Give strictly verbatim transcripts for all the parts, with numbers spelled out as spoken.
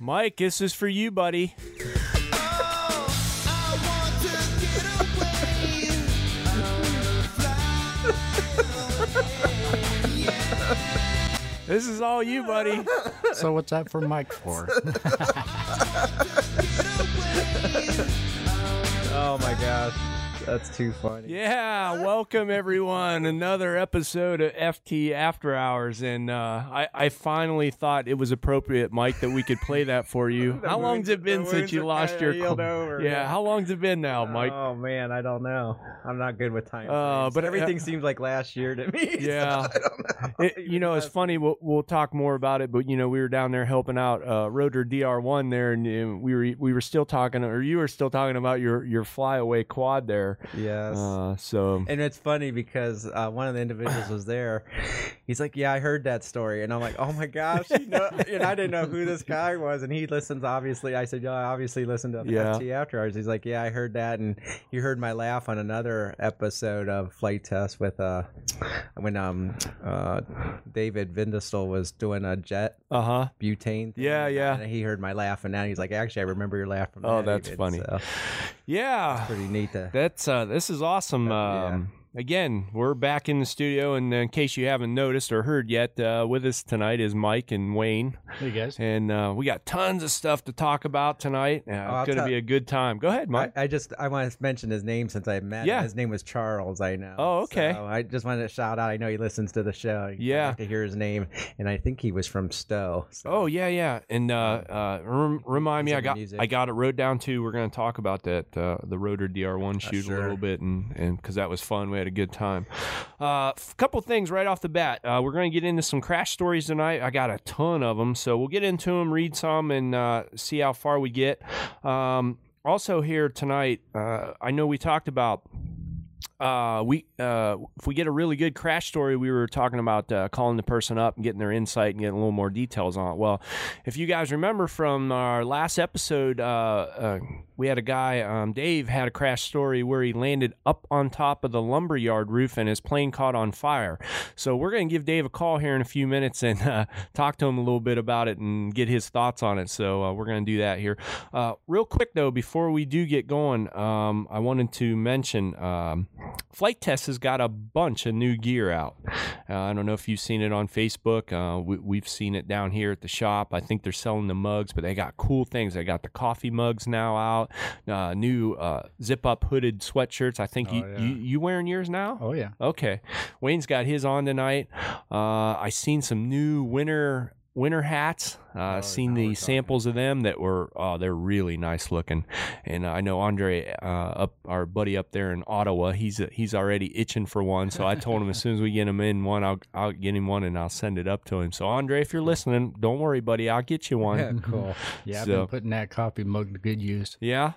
Mike, this is for you, buddy. This is all you, buddy. So what's that for Mike for? Oh my gosh, that's too funny. Yeah, welcome everyone. Another episode of F T After Hours, and uh, I, I finally thought it was appropriate, Mike, that we could play that for you. How long's it been since you lost your? Healed over, yeah, how long's it been now, Mike? Oh man, I don't know. I'm not good with time. Uh, frames. but everything uh, seems like last year to me. Yeah, so I don't know. It, you know, it's funny. We'll we'll talk more about it, but you know, we were down there helping out uh, Rotor D R one there, and uh, we were we were still talking, or you were still talking about your your flyaway quad there. Yes. Uh, so and it's funny because uh, one of the individuals was there. He's like, "Yeah, I heard that story," and I'm like, "Oh my gosh!" You know, and I didn't know who this guy was, and he listens. Obviously, I said, "Yeah, I obviously listened to Yeah. F T After Hours." He's like, "Yeah, I heard that," and he heard my laugh on another episode of Flight Test with uh when um uh David Vindestel was doing a jet uh huh. butane thing. Yeah, yeah. And he heard my laugh, and now he's like, "Actually, I remember your laugh from Oh, that, that's David." funny. So, Yeah, pretty neat to that's uh, this is awesome. Yeah. Um, Again, we're back in the studio, and in case you haven't noticed or heard yet, uh, with us tonight is Mike and Wayne, Hey guys. and uh, we got tons of stuff to talk about tonight. Uh, I'll it's going to tell- be a good time. Go ahead, Mike. I, I just I want to mention his name since I met Yeah. him. His name was Charles. I know. Oh, okay. So I just wanted to shout out. I know he listens to the show. Yeah. I like to hear his name, and I think he was from Stowe. So. Oh yeah, yeah, and uh, uh, rem- remind me, He's I into got music. I got it wrote down too. We're going to talk about that uh, the Rotor D R one shoot sure. a little bit, and and because that was fun, we had a good time. A uh, couple things right off the bat. Uh, we're going to get into some crash stories tonight. I got a ton of them, so we'll get into them, read some, and uh, see how far we get. Um, also here tonight, uh, I know we talked about. Uh, we uh, if we get a really good crash story, we were talking about uh, calling the person up and getting their insight and getting a little more details on it. Well, if you guys remember from our last episode, uh, uh, we had a guy, um, Dave, had a crash story where he landed up on top of the lumberyard roof and his plane caught on fire. So we're going to give Dave a call here in a few minutes and uh, talk to him a little bit about it and get his thoughts on it. So uh, we're going to do that here. Uh, real quick, though, before we do get going, um, I wanted to mention um, Flight Test has got a bunch of new gear out. Uh, I don't know if you've seen it on Facebook. Uh, we, we've seen it down here at the shop. I think they're selling the mugs, but they got cool things. They got the coffee mugs now out, uh, new uh, zip-up hooded sweatshirts. I think Oh, you, yeah. you you wearing yours now? Oh yeah. Okay. Wayne's got his on tonight. Uh, I seen some new winter winter hats. Uh, Oh, seen now the we're talking. samples of them that were, oh, they're really nice looking. And I know Andre, uh, up our buddy up there in Ottawa, he's he's already itching for one. So I told him as soon as we get him in one, I'll I'll get him one and I'll send it up to him. So Andre, if you're listening, don't worry, buddy, I'll get you one. Yeah, cool. Yeah, I've So- been putting that coffee mug to good use. Yeah.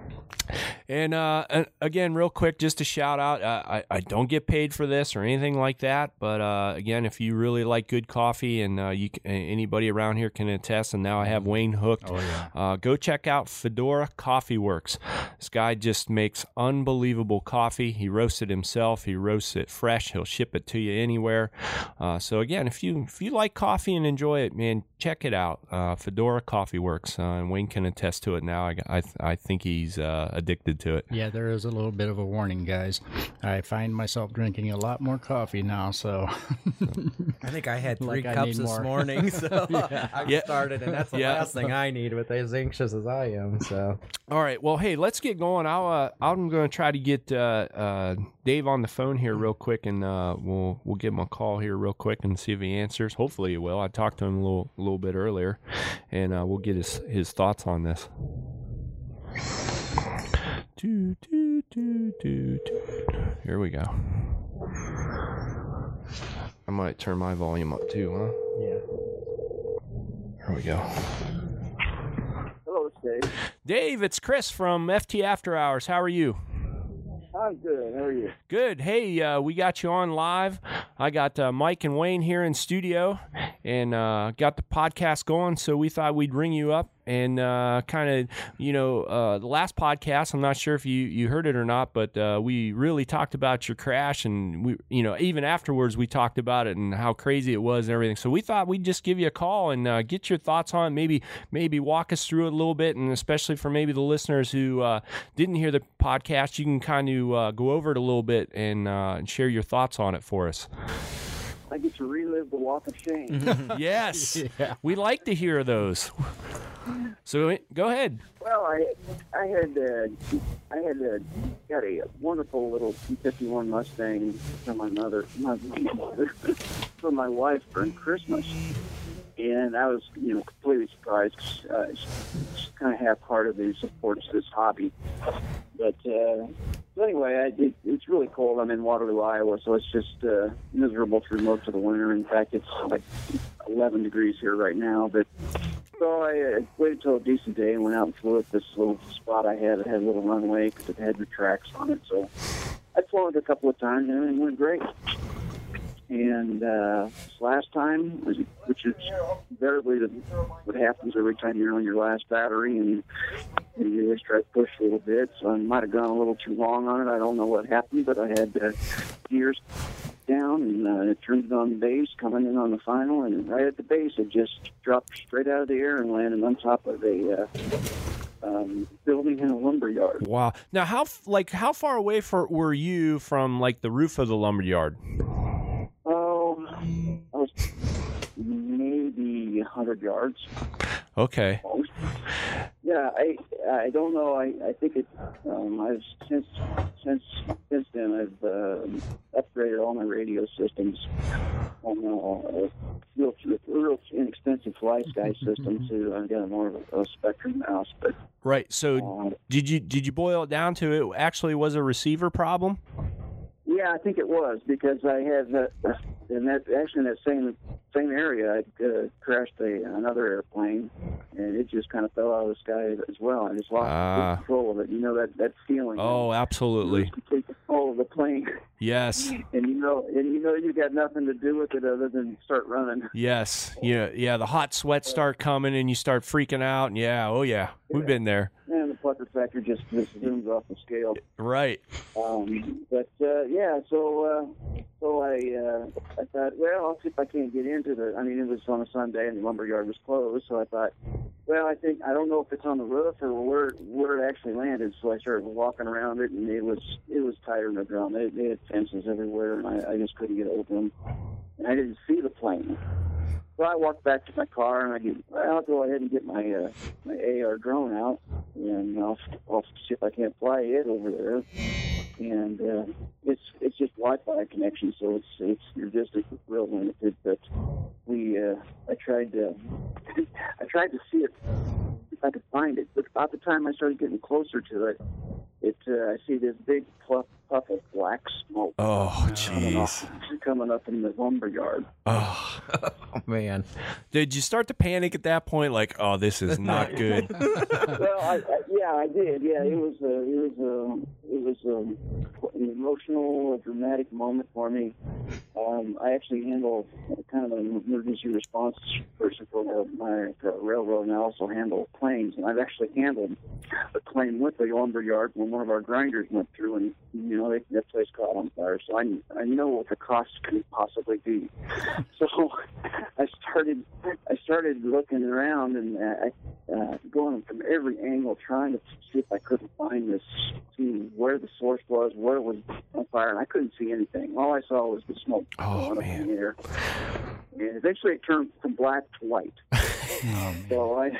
And uh, and again, real quick, just a shout out. Uh, I, I don't get paid for this or anything like that. But uh, again, if you really like good coffee, and uh, you c- anybody around here can attest, and now I have Wayne hooked, Oh yeah. uh, go check out Fedora Coffee Works. This guy just makes unbelievable coffee. He roasts it himself. He roasts it fresh. He'll ship it to you anywhere. Uh, so again, if you if you like coffee and enjoy it, man, check it out. Uh, Fedora Coffee Works, uh, and Wayne can attest to it now. I I, I think he's uh, addicted to it. Yeah, there is a little bit of a warning, guys. I find myself drinking a lot more coffee now, so I think I had three Like I cups need this more. morning, so I've Yeah. started, and that's the Yeah. last thing I need with as anxious as I am. So All right. Well, hey, let's get going. I'll uh, I'm going to try to get uh, uh, Dave on the phone here real quick, and uh, we'll we'll give him a call here real quick and see if he answers. Hopefully, he will. I talked to him a little a little bit earlier, and uh, we'll get his his thoughts on this. Do, do, do, do, do. Here we go. I might turn my volume up too, huh? yeah. Here we go. Hello, Dave. Dave, it's Chris from F T After Hours. How are you? I'm good. How are you? Good. Hey, uh, we got you on live. I got uh, Mike and Wayne here in studio, and uh, got the podcast going. So we thought we'd ring you up and uh, kind of, you know, uh, the last podcast, I'm not sure if you, you heard it or not, but uh, we really talked about your crash, and we, you know, even afterwards we talked about it and how crazy it was and everything. So we thought we'd just give you a call and uh, get your thoughts on it, maybe maybe walk us through it a little bit, and especially for maybe the listeners who uh, didn't hear the podcast, you can kind of uh, go over it a little bit and, uh, and share your thoughts on it for us. I get to relive the walk of shame. Yes, yeah. We like to hear those. So go ahead. Well, I I had uh, I had uh, got a wonderful little P fifty-one Mustang from my mother, my mother, from my wife for Christmas, and I was you know completely surprised. 'Cause, uh, it's, it's kind of half-heartedly supports this hobby, but. Uh, So anyway, I, it, it's really cold. I'm in Waterloo, Iowa, so it's just uh, miserable through most of the winter. In fact, it's like eleven degrees here right now. But so I uh, waited till a decent day and went out and flew at this little spot I had. It had a little runway because it had the tracks on it. So I flew it a couple of times and everything went great. And uh, this last time, which is invariably the, what happens every time you're on your last battery, and you just try to push a little bit. So I might have gone a little too long on it. I don't know what happened, but I had uh, gears down, and uh, it turned it on the base, coming in on the final, and right at the base, it just dropped straight out of the air and landed on top of a uh, um, building in a lumber yard. Wow! Now, how like how far away for, were you from like the roof of the lumber yard? Oh, I was maybe a hundred yards. Okay. Yeah, I I don't know. I, I think it. Um, I've since since since then I've uh, upgraded all my radio systems on a real real inexpensive Fly Sky system to uh, get a more of a, a Spectrum mouse. But right. So uh, did you did you boil it down to it actually was a receiver problem? Yeah, I think it was because I had uh, in that actually in that same same area I uh, crashed a, another airplane, and it just kind of fell out of the sky as well. I just lost uh, control of it. You know that that feeling. Oh, absolutely. Complete control of the plane. Yes. And you know, and you know, you got nothing to do with it other than start running. Yes. Yeah. Yeah. The hot sweats start coming, and you start freaking out. And yeah. Oh, yeah. We've been there. And the pucker factor just, just zooms off the scale. Right. Um, but uh, yeah, so uh, so I uh, I thought, well, I'll see if I can't get into the. I mean, it was on a Sunday and the lumber yard was closed, so I thought, well, I think I don't know if it's on the roof or where where it actually landed. So I started walking around it, and it was it was tighter than a drum. They, they had fences everywhere, and I, I just couldn't get over them. And I didn't see the plane. So I walked back to my car, and I get, well, I'll go ahead and get my uh, my A R drone out, and I'll, I'll see if I can't fly it over there. And uh, it's it's just Wi-Fi connection, so it's it's your distance is real limited. But we uh, I tried to I tried to see if if I could find it. But about the time I started getting closer to it, it uh, I see this big puff, puff of black smoke. Oh, coming up, jeez. coming up in the lumber yard. Oh. Oh, man. Did you start to panic at that point? Like, oh, this is not good. Well, I, I, yeah, I did. Yeah, it was a, it was a, it was a, an emotional, dramatic moment for me. Um, I actually handle kind of an emergency response person for my for railroad, and I also handle planes. And I've actually handled a claim with the lumber yard when one of our grinders went through, and you know they, that place caught on fire. So I I know what the cost could possibly be. So I started I started looking around and uh, uh, going from every angle, trying to see if I couldn't find this, see where the source was, where it was on fire, and I couldn't see anything. All I saw was the smoke Oh, going up man. in the air. And eventually it turned from black to white. Oh, So I,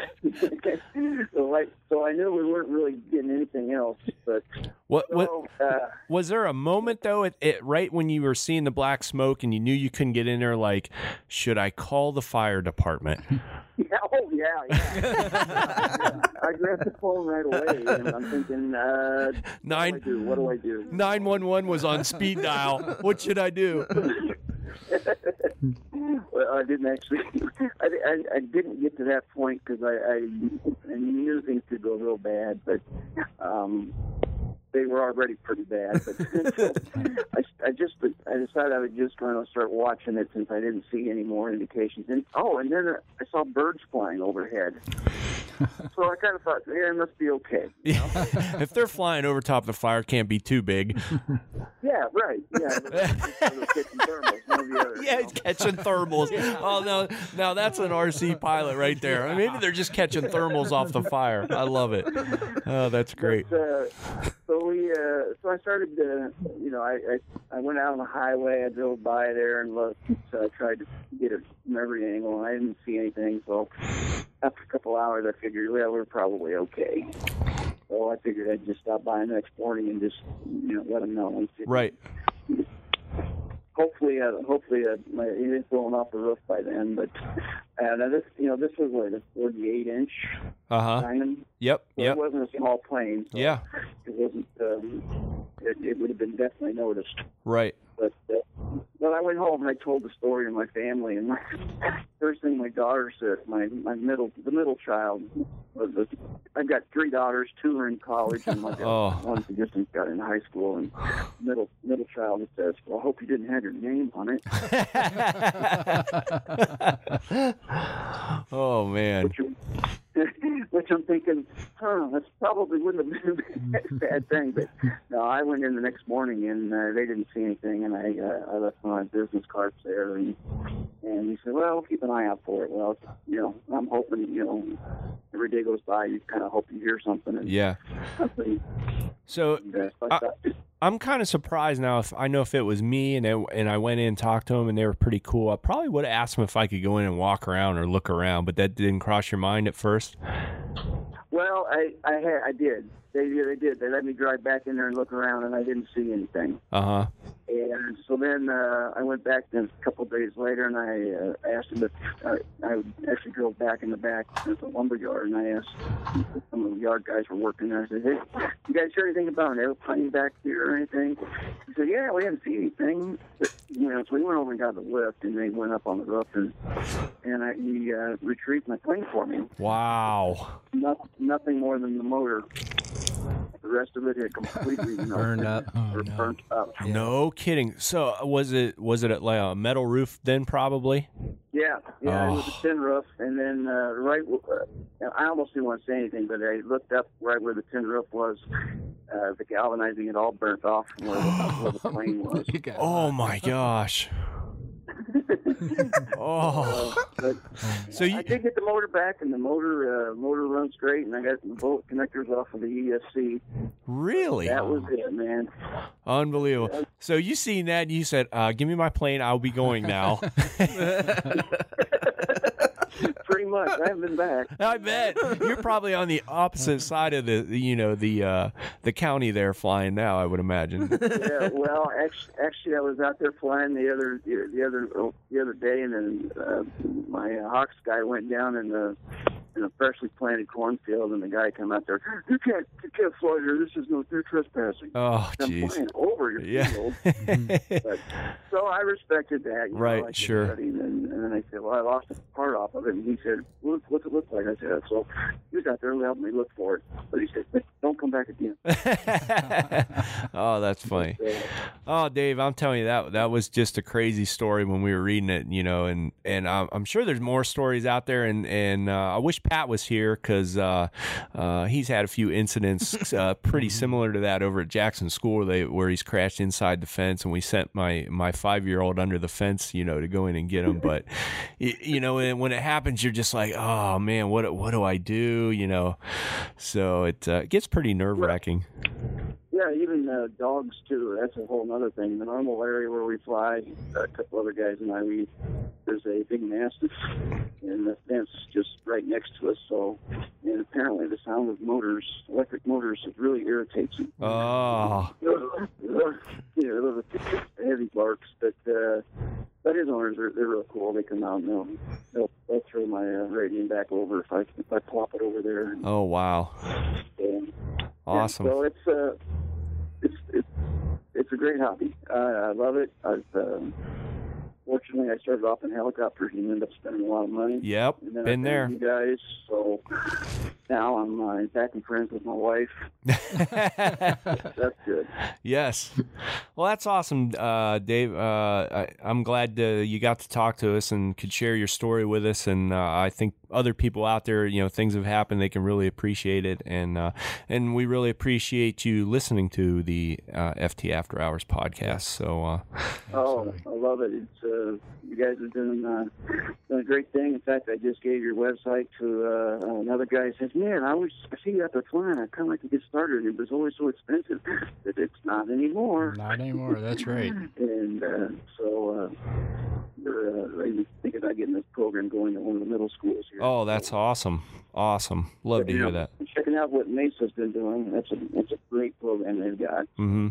so I, so I knew we weren't really getting anything else. But What what so, uh, was there a moment though at, at right when you were seeing the black smoke and you knew you couldn't get in there, like, should I call the fire department? yeah, oh yeah, yeah. I grabbed the phone right away, and I'm thinking, uh, Nine what do I do? What do I do? nine one one was on speed dial. What should I do? Well, I didn't actually. I, I, I didn't get to that point because I, I, I knew things could go real bad. But um, they were already pretty bad. But so I, I just I decided I would just kind of start watching it since I didn't see any more indications. And oh, and then I saw birds flying overhead. So I kind of thought, yeah, it must be okay. You know? If they're flying over top of the fire, it can't be too big. Yeah, right. Yeah, catching thermals, one or the other, Yeah, you know? he's catching thermals. Oh no, now that's an R C pilot right there. I mean, maybe they're just catching thermals off the fire. I love it. Oh, that's great. But, uh, so we, uh, so I started to, you know, I, I I went out on the highway. I drove by there and looked. So I tried to get it from every angle, and I didn't see anything. So after a couple hours, I figured, well, we're probably okay. So I figured I'd just stop by the next morning and just, you know, let them know. And see. Right. Hopefully, uh, hopefully, uh, my, it is blowing off the roof by then. But uh, now this, you know, this was like a forty-eight inch Uh huh. diamond. Yep. So Yep. It wasn't a small plane. So Yeah. It wasn't. Um, it, it would have been definitely noticed. Right. But uh, when I went home and I told the story to my family, and my, first thing my daughter said, my my middle the middle child was, was I've got three daughters, two are in college, and my Oh. one just got in high school, and middle middle child says, "Well, I hope you didn't have your name on it." Oh man. Which, which I'm thinking, huh, that's probably wouldn't have been a bad thing. But no, I went in the next morning and uh, they didn't see anything, and I uh, I left my business cards there, and and he said, well, keep an eye out for it. Well, you know, I'm hoping, you know, every day goes by, you kind of hope you hear something. And Yeah. something. So And, uh, so I I- thought, I'm kind of surprised now. If I know if it was me and it, and I went in and talked to them and they were pretty cool, I probably would have asked them if I could go in and walk around or look around. But that didn't cross your mind at first. well, I I, had, I did. They they did. They let me drive back in there and look around, and I didn't see anything. Uh huh. And so then uh, I went back then a couple of days later, and I uh, asked him if uh, I actually drove back in the back to the lumber yard, and I asked if some of the yard guys were working there. I said, "Hey, you guys hear anything about an airplane back here or anything?" He said, "Yeah, we didn't see anything." But, you know, so we went over and got the lift, and they went up on the roof, and and I, he uh, retrieved my plane for me. Wow. Not, nothing more than the motor. The rest of it had completely you know, Burned up. Oh, or no. burnt up. No kidding. So was it was it like a metal roof then? Probably. Yeah, yeah, it was Oh. a tin roof, and then uh, right, uh, I almost didn't want to say anything, but I looked up right where the tin roof was. Uh, the galvanizing had all burnt off from where the, where the plane was. You got- Oh my gosh. Oh. But So I you. did get the motor back, and the motor uh, motor runs great, and I got the bolt connectors off of the E S C. Really? That was it, man. Unbelievable. So you seen that and you said, uh, give me my plane, I'll be going now. Pretty much. I haven't been back. I bet. You're probably on the opposite side of the, the you know, the uh, the county there flying now, I would imagine. Yeah, well, actually, actually, I was out there flying the other the, the other the other day, and then uh, my uh, Hawks guy went down in the in a freshly planted cornfield, and the guy come out there. You can't you can't fly here. This is no you're trespassing. Oh, I'm jeez. flying over your Yeah. field. But, so I respected that. You Right, know, I sure. said, And, and then I said, well, I lost a part off of it, and he said, look, what's it look like? I said, so he was out there and helped me look for it. But he said, don't come back again. Oh, that's funny. So, Oh, Dave, I'm telling you that that was just a crazy story when we were reading it, you know, and and I'm, I'm sure there's more stories out there, and and uh, I wish Pat was here because uh, uh, he's had a few incidents uh, pretty similar to that over at Jackson School where, they, where he's crashed inside the fence, and we sent my my five year old under the fence, you know, to go in and get him. But you, you know, when, when it happens, you're just like, oh man, what what do I do, you know? So it uh, gets pretty nerve wracking. yeah, even uh, dogs too. That's a whole other thing. The normal area where we fly, a couple other guys and I, we there's a big mastiff, and the fence just right next to us. So, and apparently the sound of motors, electric motors, it really irritates them. Oh. You know, those are heavy barks, but uh, but his owners are they're real cool. They come out and they'll they'll, they'll throw my uh, radiant back over if I if I plop it over there. Oh wow. And, Awesome. yeah, so it's uh, it's it's it's a great hobby. Uh, I love it. I've um, fortunately I started off in helicopters and ended up spending a lot of money. Yep, And then been I there. found you guys, so now I'm uh, in fact I'm friends with my wife. That's good. Yes. Well, that's awesome, uh, Dave. Uh, I, I'm glad uh, you got to talk to us and could share your story with us. And uh, I think other people out there, you know, things have happened, they can really appreciate it. And uh, and we really appreciate you listening to the uh, F T After Hours podcast. So, uh, oh, I love it. It's uh, you guys are doing, uh, doing a great thing. In fact, I just gave your website to uh, another guy. He says, "Man, I was I see you out there flying. I kind of like to get started. And it was always so expensive, but it's not anymore." Not anymore. That's right. And uh, so uh, we're uh, thinking about getting this program going at one of the middle schools here. oh, that's awesome. Awesome. Love But, to you hear know, that. Checking out what Mesa's been doing. That's a that's a great program they've got. Mm-hmm.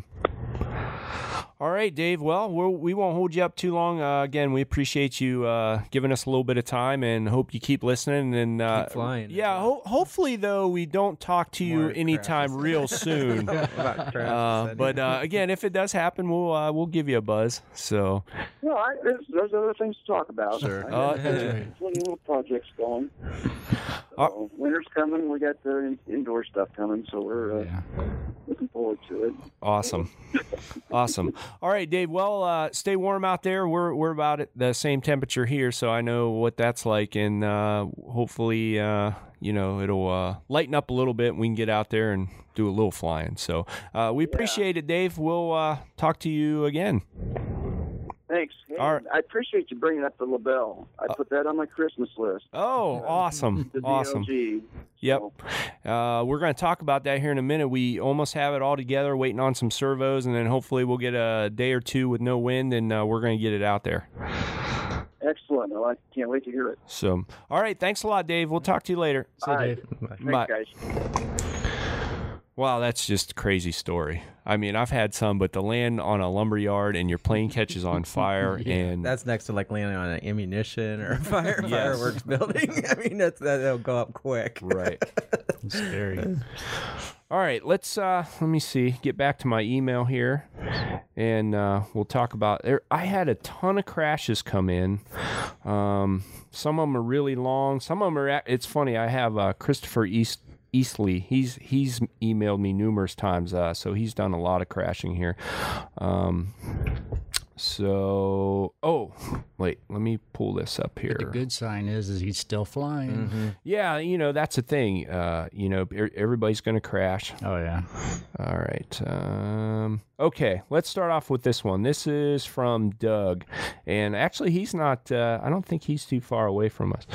All right, Dave. Well, we'll we won't hold you up too long. Uh, again, we appreciate you uh, giving us a little bit of time, and hope you keep listening. And uh, Keep flying. Yeah. Ho- hopefully, though, we don't talk to you More anytime crashes. real soon. About crashes uh, but uh, again, if it does happen, we'll uh, we'll give you a buzz. So. No, I, there's, there's other things to talk about. Sure. I Uh, got, that's uh, right. plenty of little projects going. Uh, So, winter's coming. We got the in- indoor stuff coming, so we're uh, Yeah. looking forward to it. Awesome. Awesome. All right, Dave. Well, uh, stay warm out there. We're we're about at the same temperature here, so I know what that's like, and uh, hopefully, uh, you know, it'll uh, lighten up a little bit, and we can get out there and do a little flying. So uh, we appreciate it, Dave. We'll uh, talk to you again. Thanks. Hey, All right. I appreciate you bringing up the LaBelle. I put that on my Christmas list. Oh, awesome. The Awesome. D L G. Yep. So, Uh, we're going to talk about that here in a minute. We almost have it all together, waiting on some servos, and then hopefully we'll get a day or two with no wind, and uh, we're going to get it out there. excellent. I can't wait to hear it. So, all right. Thanks a lot, Dave. We'll talk to you later. See, All right. Dave. Thanks, Bye. guys. Wow, that's just a crazy story. I mean, I've had some, but to land on a lumber yard and your plane catches on fire, and That's next to like landing on an ammunition or a fire, Yes. fireworks building. I mean, that's that, that'll go up quick. right. It's scary. All right, let's uh, let me see. Get back to my email here, and uh, we'll talk about. There, I had a ton of crashes come in. Um, some of them are really long. Some of them are. At, it's funny. I have uh, Christopher East. Eastley, he's he's emailed me numerous times, uh, so he's done a lot of crashing here. Um, so, oh, wait, let me pull this up here. The good sign is, is he's still flying. Yeah, you know, that's the thing. Uh, you know, er- everybody's going to crash. Oh yeah. All right. Um, okay, let's start off with this one. This is from Doug, and actually, he's not. Uh, I don't think he's too far away from us.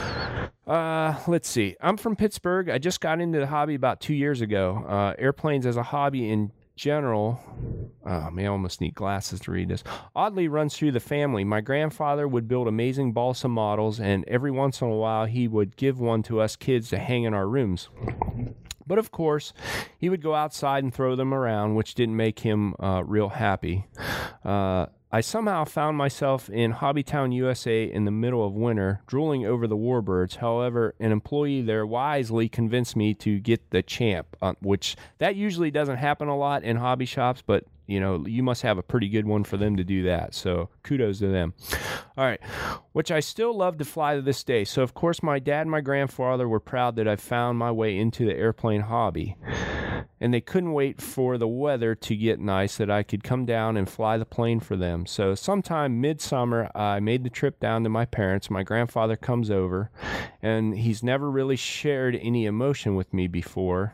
Uh, let's see. I'm from Pittsburgh. I just got into the hobby about two years ago. Uh, airplanes as a hobby in general. Oh, man, I almost need glasses to read this. Oddly runs through the family. My grandfather would build amazing balsa models, and every once in a while he would give one to us kids to hang in our rooms. But of course, he would go outside and throw them around, which didn't make him uh, real happy. Uh, I somehow found myself in Hobbytown, U S A in the middle of winter, drooling over the warbirds. However, an employee there wisely convinced me to get the Champ, uh, which that usually doesn't happen a lot in hobby shops, but you know, you must have a pretty good one for them to do that. So kudos to them. All right. Which I still love to fly to this day. So of course my dad and my grandfather were proud that I found my way into the airplane hobby. And they couldn't wait for the weather to get nice that I could come down and fly the plane for them. So sometime midsummer, I made the trip down to my parents. My grandfather comes over, and he's never really shared any emotion with me before.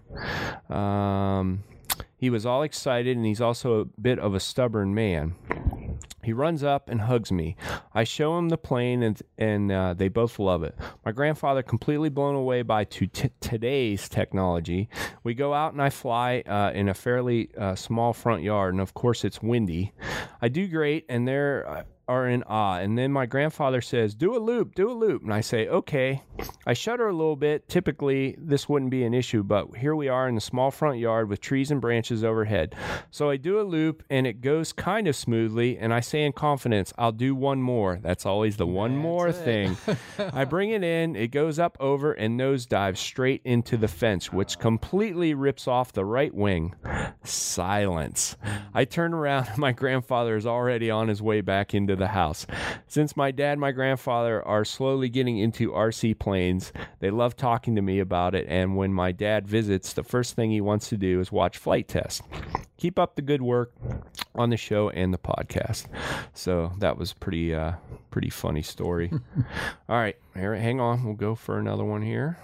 Um, he was all excited, and he's also a bit of a stubborn man. He runs up and hugs me. I show him the plane, and and uh, they both love it. My grandfather completely blown away by to t- today's technology. We go out and I fly uh, in a fairly uh, small front yard, and of course it's windy. I do great, and there uh, are in awe. And then my grandfather says, do a loop, do a loop. And I say, okay. I shudder a little bit. Typically, this wouldn't be an issue, but here we are in a small front yard with trees and branches overhead. So I do a loop, and it goes kind of smoothly, and I say in confidence, I'll do one more. That's always the one more thing. I bring it in, it goes up over and nosedives straight into the fence, which completely rips off the right wing. Silence. I turn around, and my grandfather is already on his way back into into the house. Since my dad and my grandfather are slowly getting into R C planes, they love talking to me about it, and when my dad visits, the first thing he wants to do is watch flight tests. Keep up the good work on the show and the podcast. So that was pretty uh, pretty funny story. All right, here, hang on. We'll go for another one here.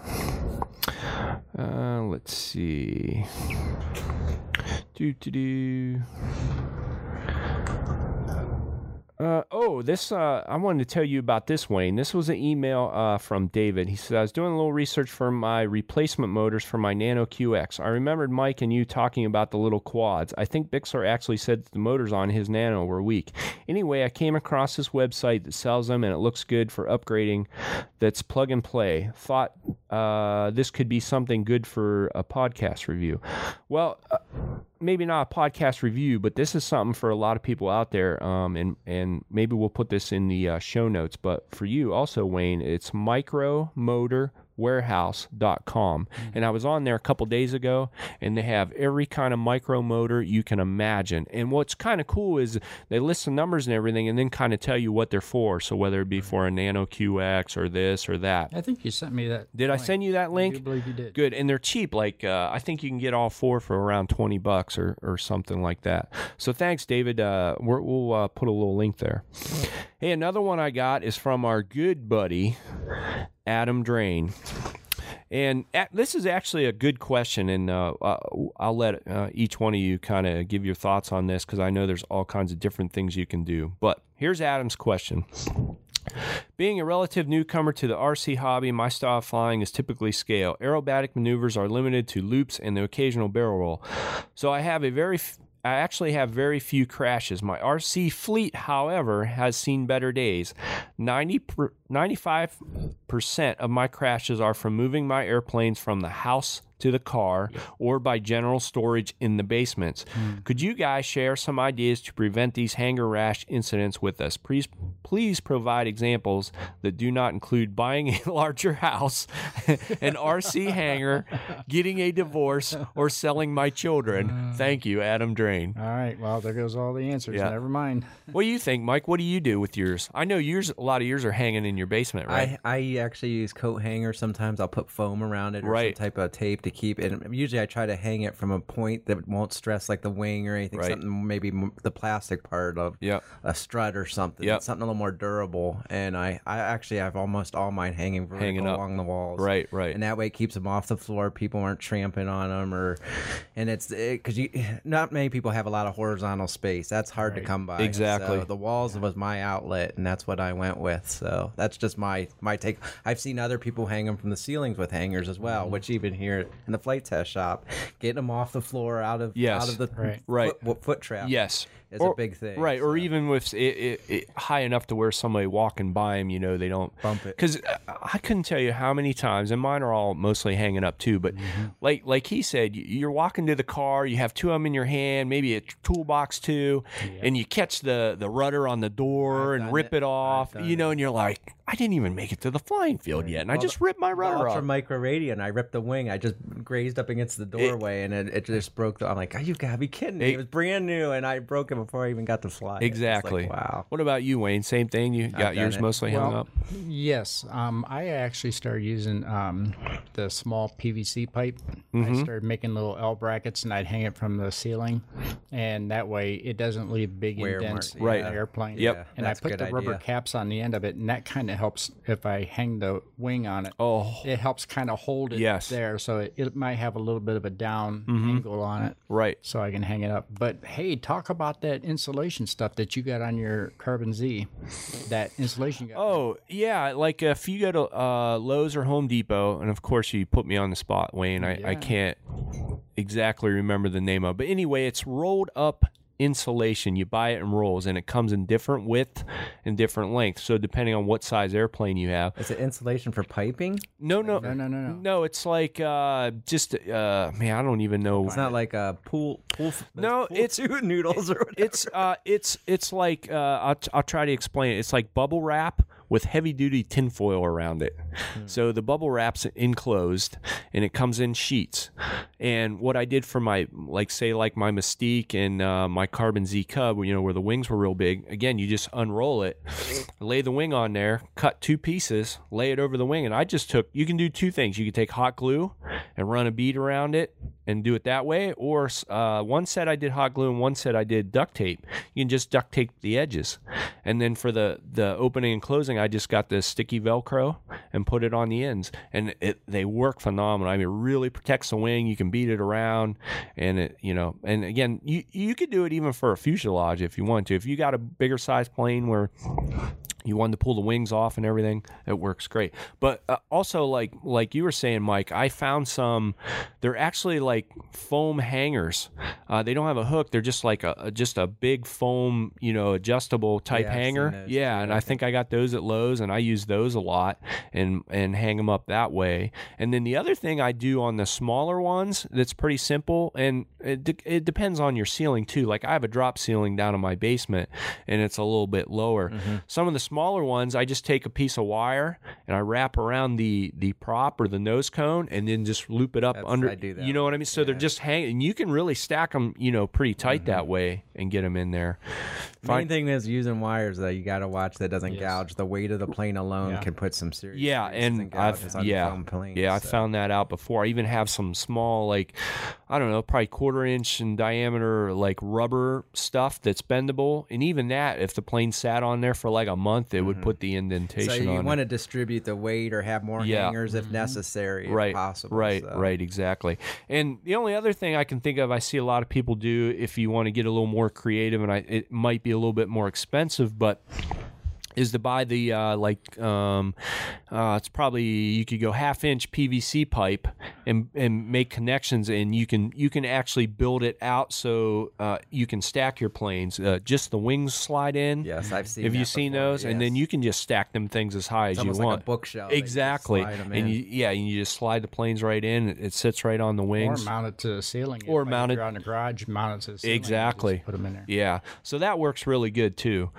Uh, let's see. Do do do. Uh, oh, this, uh, I wanted to tell you about this, Wayne. This was an email uh, from David. He said, I was doing a little research for my replacement motors for my Nano Q X. I remembered Mike and you talking about the little quads. I think Bixler actually said that the motors on his Nano were weak. Anyway, I came across this website that sells them, and it looks good for upgrading. That's plug and play. Thought uh, this could be something good for a podcast review. Well, uh, maybe not a podcast review, but this is something for a lot of people out there, um, and, and maybe we'll put this in the uh, show notes. But for you also, Wayne, it's micromotor warehouse dot com. Mm-hmm. And I was on there a couple days ago, and they have every kind of micro motor you can imagine. And what's kind of cool is they list the numbers and everything, and then kind of tell you what they're for. So whether it be for a Nano Q X or this or that. I think you sent me that. Did link. I send you that link? I do believe you did. Good. And they're cheap. Like, uh, I think you can get all four for around twenty bucks or, or something like that. So thanks, David. Uh, we're, we'll uh, put a little link there. Hey, another one I got is from our good buddy, Adam Drain. And at, this is actually a good question, and uh, I'll let uh, each one of you kind of give your thoughts on this, because I know there's all kinds of different things you can do. But here's Adam's question. Being a relative newcomer to the R C hobby, my style of flying is typically scale. Aerobatic maneuvers are limited to loops and the occasional barrel roll. So I have a very... F- I actually have very few crashes. My R C fleet, however, has seen better days. ninety per, ninety-five percent of my crashes are from moving my airplanes from the house to the car or by general storage in the basements. Mm. Could you guys share some ideas to prevent these hangar rash incidents with us? Please, please provide examples that do not include buying a larger house, an R C hangar, getting a divorce, or selling my children. Thank you, Adam Drain. All right. Well, there goes all the answers. Yeah. Never mind. What do you think, Mike? What do you do with yours? I know yours. A lot of yours are hanging in your basement, right? I, I actually use coat hanger. Sometimes I'll put foam around it or right. some type of tape to keep it. And usually I try to hang it from a point that won't stress like the wing or anything. Right. Something maybe m- the plastic part of yep. a strut or something. Yep. Something a little more durable. And I, I actually have almost all mine hanging, hanging up along the walls. Right, right. And that way it keeps them off the floor. People aren't tramping on them, or and it's because it, you not many people have a lot of horizontal space. That's hard right. to come by. Exactly. So the walls was my outlet, and that's what I went with. So that's just my my take. I've seen other people hang them from the ceilings with hangers as well, mm-hmm. which even here in the flight test shop, getting them off the floor, out of yes. out of the right. Right. Foot, foot trap. Yes. Is or, a big thing. Right, so. or even with it, it, it high enough to where somebody walking by them, you know, they don't bump it. Because I couldn't tell you how many times, and mine are all mostly hanging up too, but mm-hmm. like like he said, you're walking to the car, you have two of them in your hand, maybe a toolbox too, yeah. and you catch the, the rudder on the door I've and rip it, it off, you know, it. and you're like, I didn't even make it to the flying field right. yet, and well, I just ripped my rudder off. Ultra micro radiant, I ripped the wing. I just grazed up against the doorway, it, and it, it just broke. The, I'm like, oh, you gotta be kidding me! It, it was brand new, and I broke it before I even got to fly. Exactly. Like, wow. What about you, Wayne? Same thing. You got yours it. mostly well, hung up. Yes. Um, I actually started using um, the small P V C pipe. Mm-hmm. I started making little L brackets, and I'd hang it from the ceiling, and that way it doesn't leave big Wear indents mark. in right. the airplane. Yep. Yeah, and I put the rubber idea. caps on the end of it, and that kind of helps if I hang the wing on it. Oh, it helps kind of hold it yes. there, so it, it might have a little bit of a down mm-hmm. angle on it. Right. So I can hang it up. But hey, talk about that insulation stuff that you got on your Carbon Z. That insulation you got. Oh, yeah. Like if you go to uh, Lowe's or Home Depot, and of course you put me on the spot, Wayne. I, yeah. I can't exactly remember the name of it. But anyway, it's rolled up insulation. You buy it in rolls, and it comes in different width and different lengths. So depending on what size airplane you have. Is it insulation for piping? No, no, no, no, no, no. No, it's like uh, just uh, man, I don't even know. It's not like a pool. pool no, pool it's noodles or whatever. It's uh, it's it's like uh, I'll I'll try to explain it. It's like bubble wrap with heavy-duty tinfoil around it. Hmm. So the bubble wrap's enclosed, and it comes in sheets. And what I did for my, like, say, like my Mystique and uh, my Carbon Z Cub, you know, where the wings were real big, again, you just unroll it, lay the wing on there, cut two pieces, lay it over the wing, and I just took, you can do two things. You can take hot glue and run a bead around it and do it that way, or uh, one set I did hot glue and one set I did duct tape. You can just duct tape the edges. And then for the, the opening and closing, I just got this sticky Velcro and put it on the ends. And it they work phenomenal. I mean, it really protects the wing. You can beat it around. And, it you know, and again, you, you could do it even for a fuselage if you want to. If you got a bigger size plane where you wanted to pull the wings off and everything, it works great. But uh, also, like like you were saying, Mike, I found some, they're actually like foam hangers. Uh, they don't have a hook. They're just like a, a just a big foam, you know, adjustable type Yeah, I've hanger. seen those Yeah, too, and I I think I got those at Lowe's, and I use those a lot and and hang them up that way. And then the other thing I do on the smaller ones that's pretty simple, and it, de- it depends on your ceiling too. Like I have a drop ceiling down in my basement, and it's a little bit lower. Mm-hmm. Some of the smaller ones, I just take a piece of wire and I wrap around the the prop or the nose cone, and then just loop it up That's- under. I do that. You know what I mean? So Yeah. they're just hanging, and you can really stack them, you know, pretty tight that way and get them in there. Main thing is using wires that you got to watch that doesn't Yes. gouge. The weight of the plane alone Yeah. can put some serious Yeah, creases and gouges I've on yeah foam planes, yeah I've so. found that out before. I even have some small, like, I don't know, probably quarter inch in diameter, like rubber stuff that's bendable, and even that, if the plane sat on there for like a month, it would put the indentation So you on. want it. to distribute the weight or have more Yeah. hangers if necessary, if Right, possible. right, so. right, exactly. And the only other thing I can think of, I see a lot of people do, if you want to get a little more creative, and I, it might be a little bit more expensive, but is to buy the uh, like um, uh, it's probably, you could go half inch P V C pipe and and make connections, and you can you can actually build it out so uh, you can stack your planes. Uh, just the wings slide in. Yes, I've seen Have you that seen before, those? And then yes. you can just stack them things as high It's as you almost like want. a bookshelf. that you just Exactly. slide 'em And in. you yeah, and you just slide the planes right in. It, it sits right on the Or wings. mount it to the ceiling. Or If, like, mount if it- you're on the garage, mount it to the ceiling. and Exactly. just put them in there. Yeah. So that works really good too.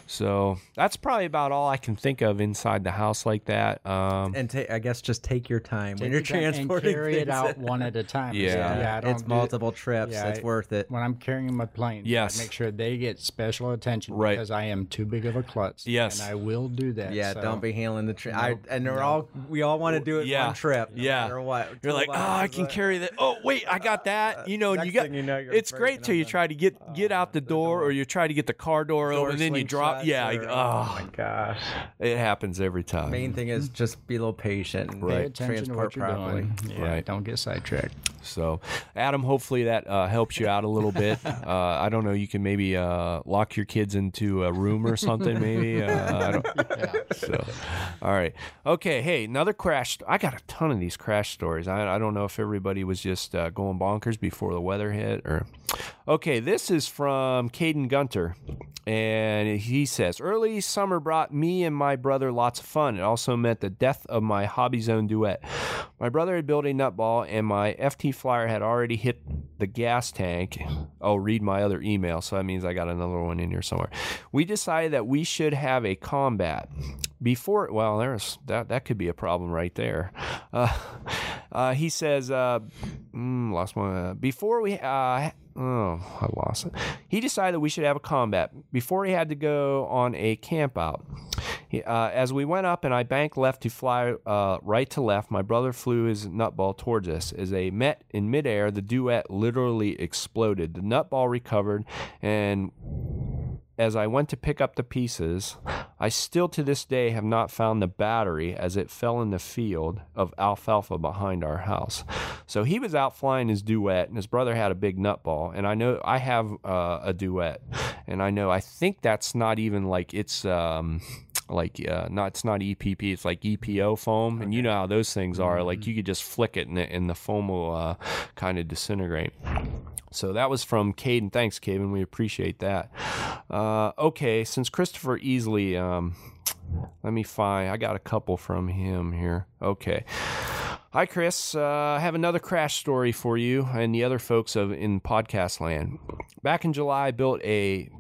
So that's probably about all I can think of inside the house like that. Um, And ta- I guess just take your time when Take you're your time and transporting carry it things. out one at a time. Yeah. yeah. I don't it's do- multiple trips. yeah, it's I- worth it. When I'm carrying my planes, Yes. I make sure they get special attention Right. because I am too big of a klutz. Yes. and I will do that. Yeah, so. don't be handling the trip. I Nope, and they're no. all we all want to do it Yeah, one trip. No yeah. matter what. You're like, oh, I can carry that. Oh, wait, I got that. You know, and you Next got. thing you know, you're It's breaking great till you open. try to get get out the door, or you try to get the car door, Door open, then you drop. slingshots Yeah, or- like, oh oh, my gosh. it happens every time. Main thing is just be a little patient and Pay Right. attention to transport what you're properly. doing. Yeah, Right. Don't get sidetracked. So, Adam, hopefully that uh, helps you out a little bit. Uh, I don't know. You can maybe uh, lock your kids into a room or something. Maybe. Uh, I don't, So, all right. Okay. Hey, another crash. I got a ton of these crash stories. I, I don't know if everybody was just uh, going bonkers before the weather hit, or. Okay, this is from Caden Gunter, and he says, early summer brought me and my brother lots of fun. It also meant the death of my Hobby Zone duet. My brother had built a nutball, and my F T Flyer had already hit the gas tank. Oh, read my other email, so that means I got another one in here somewhere. We decided that we should have a combat. Before, well, there's that, that could be a problem right there. Uh, uh, he says, uh, mm, lost my, uh, before we, uh, Oh, I lost it. He decided we should have a combat before he had to go on a camp out. He, uh, as we went up and I banked left to fly uh, right to left, my brother flew his nutball towards us. As they met in midair, the duet literally exploded. The nutball recovered, and as I went to pick up the pieces, I still to this day have not found the battery as it fell in the field of alfalfa behind our house. So he was out flying his duet, and his brother had a big nutball. And I know I have uh, a duet, and I know I think that's not even like it's um, like uh, not it's not E P P, it's like E P O foam, and you know how those things are. Mm-hmm. Like you could just flick it, and the, and the foam will uh, kind of disintegrate. So that was from Caden. Thanks, Caden. We appreciate that. Uh, okay, since Christopher Easley, um, let me find. I got a couple from him here. Okay. Hi, Chris. Uh, I have another crash story for you and the other folks of in podcast land. Back in July, I built a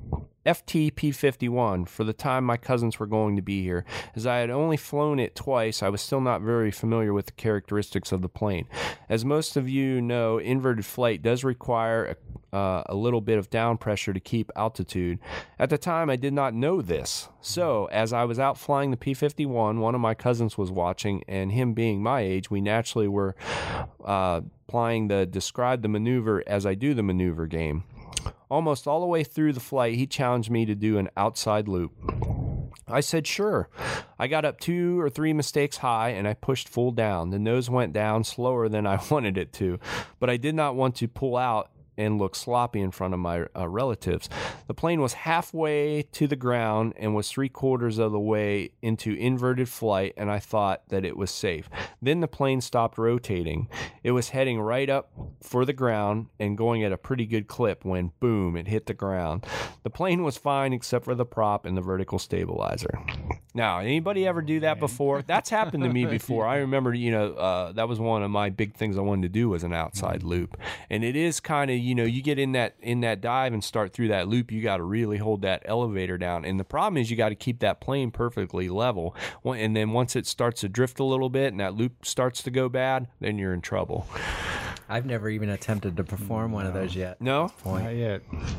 F T P fifty-one for the time my cousins were going to be here. As I had only flown it twice, I was still not very familiar with the characteristics of the plane. As most of you know, inverted flight does require a, uh, a little bit of down pressure to keep altitude. At the time, I did not know this. So, as I was out flying the P fifty-one, one of my cousins was watching, and him being my age, we naturally were uh, playing the describe the maneuver as I do the maneuver game. Almost all the way through the flight, he challenged me to do an outside loop. I said, sure. I got up two or three mistakes high, and I pushed full down. The nose went down slower than I wanted it to, but I did not want to pull out and look sloppy in front of my uh, relatives. The plane was halfway to the ground and was three quarters of the way into inverted flight, and I thought that it was safe. Then the plane stopped rotating. It was heading right up for the ground and going at a pretty good clip when, boom, it hit the ground. The plane was fine except for the prop and the vertical stabilizer. Now, anybody ever do that before? That's happened to me before. I remember, you know, uh, that was one of my big things I wanted to do was an outside loop. And it is kind of, you know, you get in that in that dive and start through that loop, you got to really hold that elevator down. And the problem is you got to keep that plane perfectly level. And then once it starts to drift a little bit and that loop starts to go bad, then you're in trouble. I've never even attempted to perform one of those yet. No? Not yet.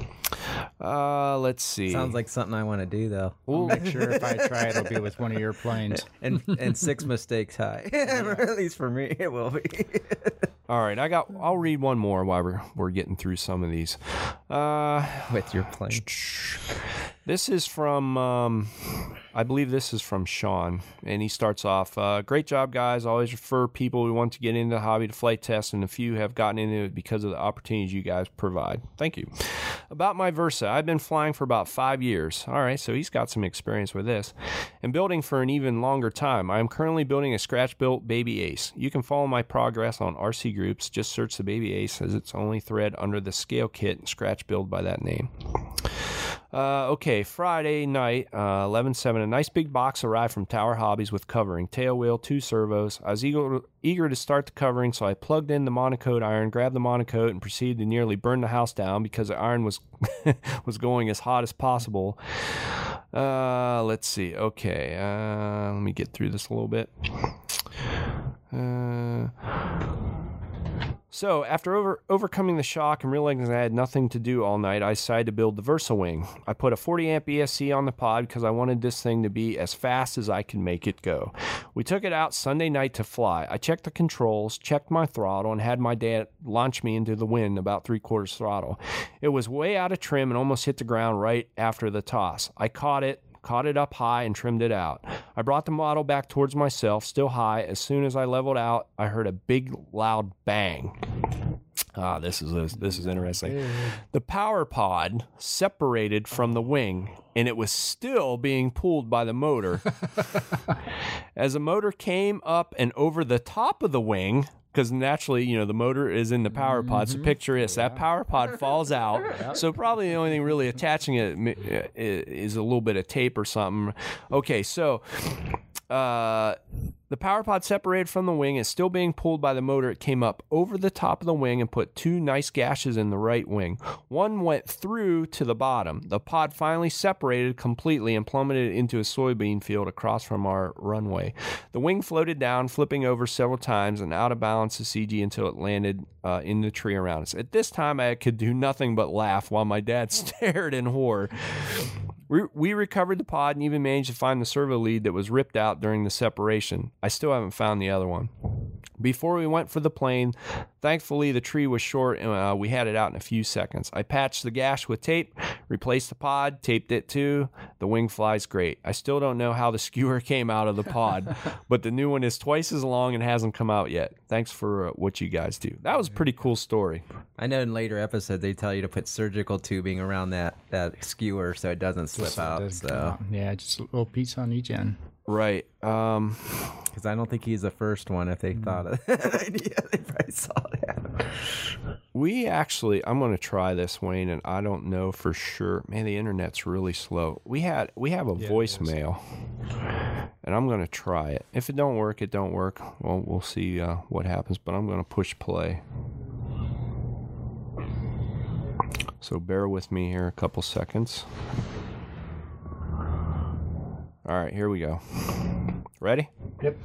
Uh, let's see. Sounds like something I want to do, though. I'll make sure if I try it, it'll be with one of your planes. And and six mistakes high. At least for me, it will be. All right, I got. I'll read one more while we're we're getting through some of these. Uh, With your plane. This is from, um, I believe this is from Sean, and he starts off, uh, great job, guys. Always refer people who want to get into the hobby to flight test, and a few have gotten into it because of the opportunities you guys provide. Thank you. About my Versa, I've been flying for about five years. All right, so he's got some experience with this. And building for an even longer time. I am currently building a scratch-built Baby Ace. You can follow my progress on R C Groups. Just search the Baby Ace as its only thread under the scale kit and scratch build by that name. Uh, okay, Friday night, uh, eleven seven, a nice big box arrived from Tower Hobbies with covering, tail wheel, two servos. I was eager, eager to start the covering, so I plugged in the monocoat iron, grabbed the monocoat, and proceeded to nearly burn the house down because the iron was was going as hot as possible. Uh, let's see. Okay, uh, let me get through this a little bit. Uh... So, after over, overcoming the shock and realizing I had nothing to do all night, I decided to build the Versa Wing. I put a forty amp E S C on the pod because I wanted this thing to be as fast as I can make it go. We took it out Sunday night to fly. I checked the controls, checked my throttle, and had my dad launch me into the wind about three quarters throttle. It was way out of trim and almost hit the ground right after the toss. I caught it. Caught it up high and trimmed it out. I brought the model back towards myself, still high. As soon as I leveled out, I heard a big, loud bang. Ah, this is this is interesting. The power pod separated from the wing, and it was still being pulled by the motor. As the motor came up and over the top of the wing, because naturally, you know, the motor is in the power pod. So picture this, that power pod falls out. So probably the only thing really attaching it is a little bit of tape or something. Okay, so uh, the power pod separated from the wing is still being pulled by the motor. It came up over the top of the wing and put two nice gashes in the right wing. One went through to the bottom. The pod finally separated completely and plummeted into a soybean field across from our runway. The wing floated down, flipping over several times and out of balance the C G until it landed uh, in the tree around us. At this time, I could do nothing but laugh while my dad stared in horror. We recovered the pod and even managed to find the servo lead that was ripped out during the separation. I still haven't found the other one. Before we went for the plane, thankfully the tree was short and uh, we had it out in a few seconds. I patched the gash with tape, replaced the pod, taped it too. The wing flies great. I still don't know how the skewer came out of the pod, but the new one is twice as long and hasn't come out yet. Thanks for uh, what you guys do. That was a pretty cool story. I know in later episodes they tell you to put surgical tubing around that, that skewer so it doesn't slip Just, out. does So. come out. Yeah, just a little piece on each end. Right. Um, Because I don't think he's the first one. If they thought of that idea, they probably saw that. we actually, I'm going to try this, Wayne, and I don't know for sure. Man, the internet's really slow. We had, we have a Yeah, it is. voicemail, and I'm going to try it. If it don't work, it don't work. Well, we'll see uh, what happens, but I'm going to push play. So bear with me here a couple seconds. All right, here we go. Ready? Yep.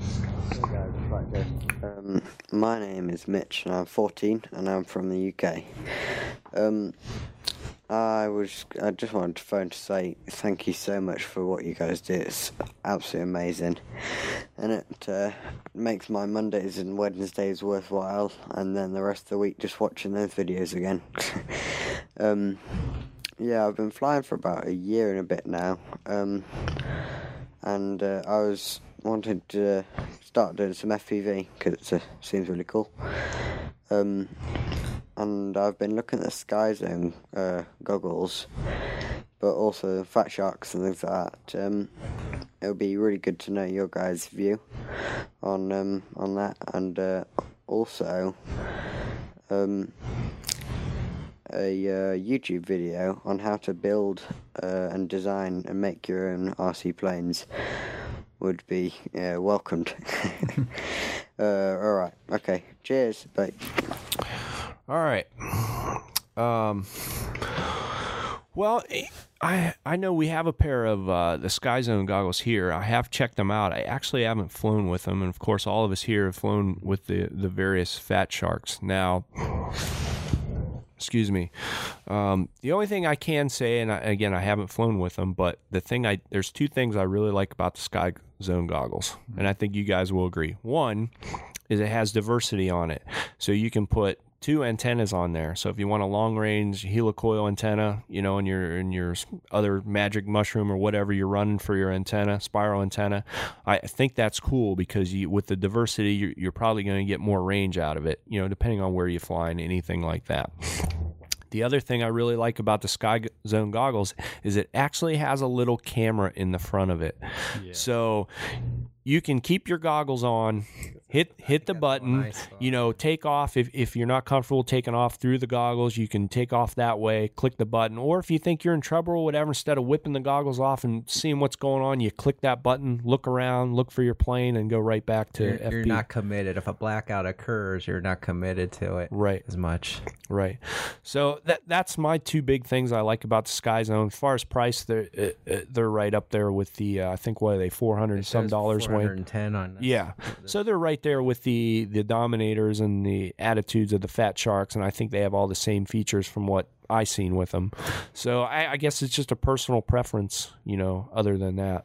Um, my name is Mitch and I'm fourteen and I'm from the U K. Um, I was I just wanted to phone to say thank you so much for what you guys do. It's absolutely amazing, and it uh, makes my Mondays and Wednesdays worthwhile, and then the rest of the week just watching those videos again. um, yeah, I've been flying for about a year and a bit now, um, and uh, I was wanted to start doing some F P V because it uh, seems really cool. Um, and I've been looking at the Sky Zone uh, goggles, but also Fat Sharks and things like that. Um, it would be really good to know your guys' view on um, on that, and uh, also um, a uh, YouTube video on how to build uh, and design and make your own R C planes would be uh, welcomed. uh, all right, okay, cheers, bye. All right. Um, well, I I know we have a pair of uh, the Sky Zone goggles here. I have checked them out. I actually haven't flown with them, and of course, all of us here have flown with the the various Fat Sharks. Now, excuse me. Um, the only thing I can say, and I, again, I haven't flown with them, but the thing I there's two things I really like about the Sky Zone goggles, and I think you guys will agree. One is it has diversity on it, so you can put two antennas on there. So if you want a long range helicoil antenna, you know, in your in your other magic mushroom or whatever you're running for your antenna, spiral antenna, I think that's cool because you, with the diversity, you're, you're probably going to get more range out of it, you know, depending on where you fly and anything like that. The other thing I really like about the Sky Zone goggles is it actually has a little camera in the front of it. Yeah. So you can keep your goggles on, hit hit the button, you know, take off. If, if you're not comfortable taking off through the goggles, you can take off that way, click the button. Or if you think you're in trouble or whatever, instead of whipping the goggles off and seeing what's going on, you click that button, look around, look for your plane, and go right back to you're, F P. You're not committed. If a blackout occurs, you're not committed to it right. as much. Right. So that that's my two big things I like about the Sky Zone. As far as price, they're uh, they're right up there with the uh, I think what are they four hundred some dollars four hundred ten on this. Yeah. So they're right there with the the Dominators and the Attitudes of the Fat Sharks, and I think they have all the same features from what I seen with them. So I, I guess it's just a personal preference, you know. Other than that.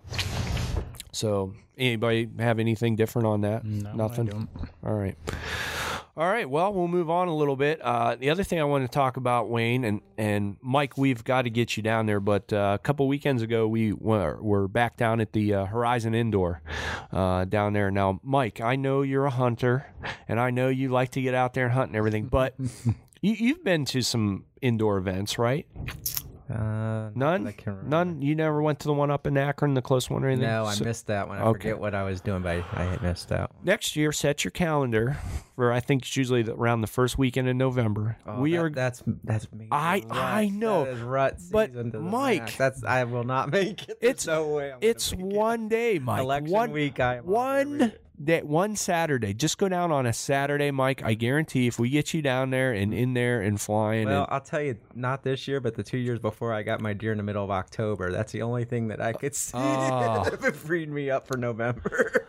So anybody have anything different on that? No, Nothing. I don't. All right. All right, well, we'll move on a little bit. Uh, the other thing I want to talk about, Wayne, and, and Mike, we've got to get you down there, but uh, a couple weekends ago, we were, were back down at the uh, Horizon Indoor uh, down there. Now, Mike, I know you're a hunter, and I know you like to get out there and hunt and everything, but you, you've been to some indoor events, right? Uh, None? I can't remember. None? You never went to the one up in Akron, the close one or anything? No, I So- missed that one. I okay. forget what I was doing, but I, I missed that one. Next year, set your calendar for, I think it's usually the, around the first weekend in November. Oh, we that, are that's that's me. I- I know, That is rut but season to the Mike, max. that's I will not make it. There's it's no way. I'm gonna it's make it. one day, Mike. Election one week. I am off one every- day, one Saturday. Just go down on a Saturday, Mike. I guarantee if we get you down there and in there and flying, Well, and, I'll tell you, not this year, but the two years before, I got my deer in the middle of October. That's the only thing that I could see Oh. that freed me up for November.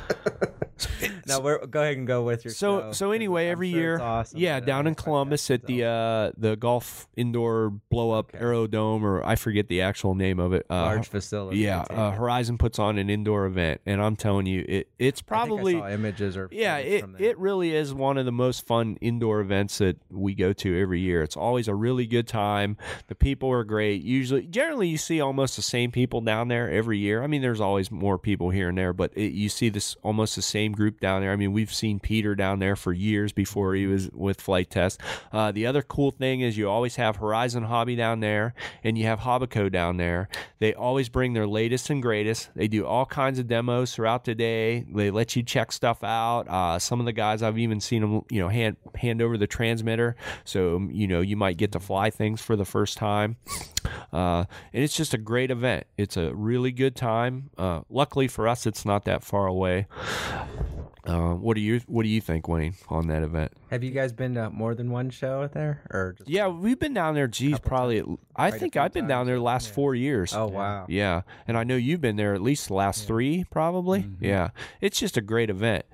Now, we're, go ahead and go with your so show, so 'cause anyway, I'm every sure year, it's awesome, yeah, but I down in expect Columbus that, at the so. uh, the golf indoor blow up Okay. Aerodome, or I forget the actual name of it. Uh, large facility. Yeah, I take uh, it. Horizon puts on an indoor event, and I'm telling you, it it's probably I think I saw images or yeah, footage it, from that. it really is one of the most fun indoor events that we go to every year. It's always a really good time. The people are great. Usually, generally, you see almost the same people down there every year. I mean, there's always more people here and there, but it, you see this almost the same group down there. I mean, we've seen Peter down there for years before he was with Flight Test. Uh, the other cool thing is you always have Horizon Hobby down there, and you have Hobbico down there. They always bring their latest and greatest. They do all kinds of demos throughout the day. They let you check stuff out. Uh, some of the guys, I've even seen them, you know, hand hand over the transmitter, so you know you might get to fly things for the first time. Uh, and it's just a great event. It's a really good time. Uh, luckily for us, it's not that far away. Uh, what do you What do you think, Wayne, on that event? Have you guys been to more than one show there, or just Yeah, we've been down there. Geez, probably. I Quite a think few I've been down times. there the last four years. Oh wow. Yeah, and I know you've been there at least the last three, probably. Yeah, it's just a great event.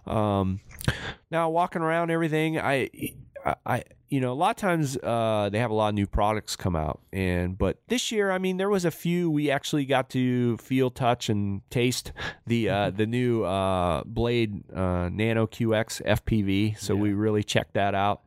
Um, now walking around everything, I, I, I, you know, a lot of times uh, they have a lot of new products come out, and but this year, I mean, there was a few we actually got to feel, touch, and taste the uh, the new uh, Blade uh, Nano Q X F P V. So we really checked that out.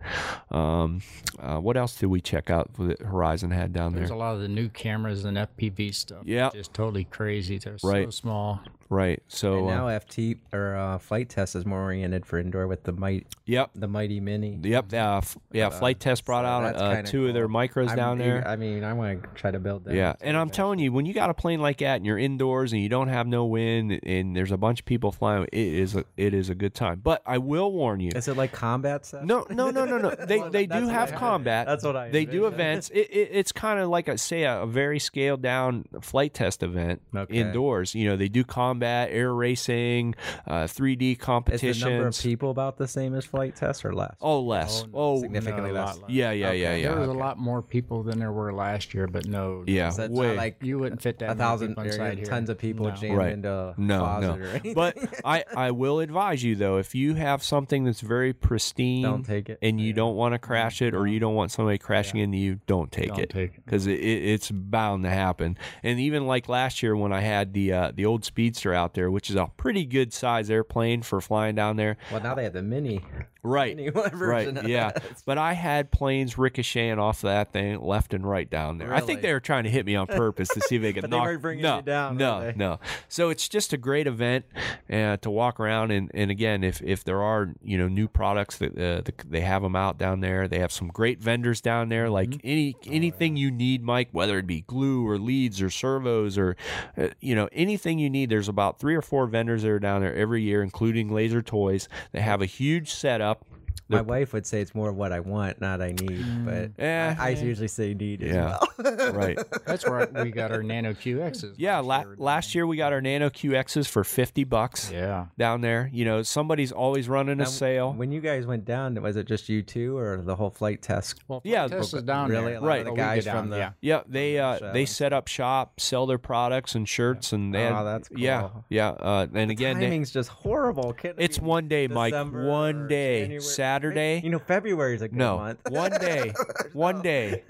Um, uh, what else did we check out that Horizon had down there? There's a lot of the new cameras and F P V stuff. Yep. Just totally crazy. They're so Right. small. Right. So And now uh, F T or uh, Flight Test is more oriented for indoor with the might, yep. the Mighty Mini. Yep. Uh, f- yeah. Flight Test brought So out that's uh, kinda two of their cool. micros I'm down there. eager- I mean, I want to try to build that. Yeah, and I'm telling you, when you got a plane like that and you're indoors and you don't have no wind and there's a bunch of people flying, it is a, it is a good time. But I will warn you. Is it like combat stuff? No, no, no, no, no. They they do That's what have I- combat. that's what I They do envision. events. It, it, it's kind of like a say a, a very scaled down flight test event Okay. indoors. You know, they do combat, air racing, uh, three D Is competitions. the number of people about the same as Flight Test or less? Oh, less. Oh, Significantly No, a less. lot less. yeah, yeah, yeah, Okay. yeah. There was a lot more people than there were last year, but no. Yeah, So it's way. not like You wouldn't fit that a many thousand people or inside here. tons of people No. jammed Right. into a No, closet no. or anything. But I, I will advise you though, if you have something that's very pristine, Don't take it. and you Yeah. don't want to crash it, or you don't want somebody crashing into you, don't take Don't it, take it. because it, it, it's bound to happen. And even like last year when I had the uh, the old Speedster out there, which is a pretty good size airplane for flying down there, Well, now they have the mini. right? mini version Right, of yeah, that. but I had planes ricocheting off that thing left and right down there. I think Really? they were trying to hit me on purpose to see if they could But they knock. weren't bringing no, you down, no, were they? no. So it's just a great event uh, to walk around and, and again, if if there are you know new products that uh, the, they have them out down there. They have some great vendors down there. Like Mm-hmm. any anything you need, Mike, whether it be glue or leads or servos or uh, you know anything you need. There's about three or four vendors that are down there every year, including Laser Toys. They have a huge setup. My wife would say it's more what I want, not I need. But Eh. I, I usually say need as Yeah, well. right. That's where we got our Nano Q Xs. Yeah, la- last year we got our Nano Q Xs for fifty bucks Yeah. down there. You know, somebody's always running a Now, sale. When you guys went down, was it just you two or the whole flight test? Well, Yeah, yeah, Tesla's down really, there. a lot Right. of the But we guys go from down, the yeah. Yeah, they uh, show. they set up shop, sell their products and shirts, and they Oh, had, that's cool. yeah, yeah. Uh, and again, they, timing's just horrible. Couldn't it it's be one day, Mike. December One or day, January? Saturday. You know, February's a good No, month. one day, one day.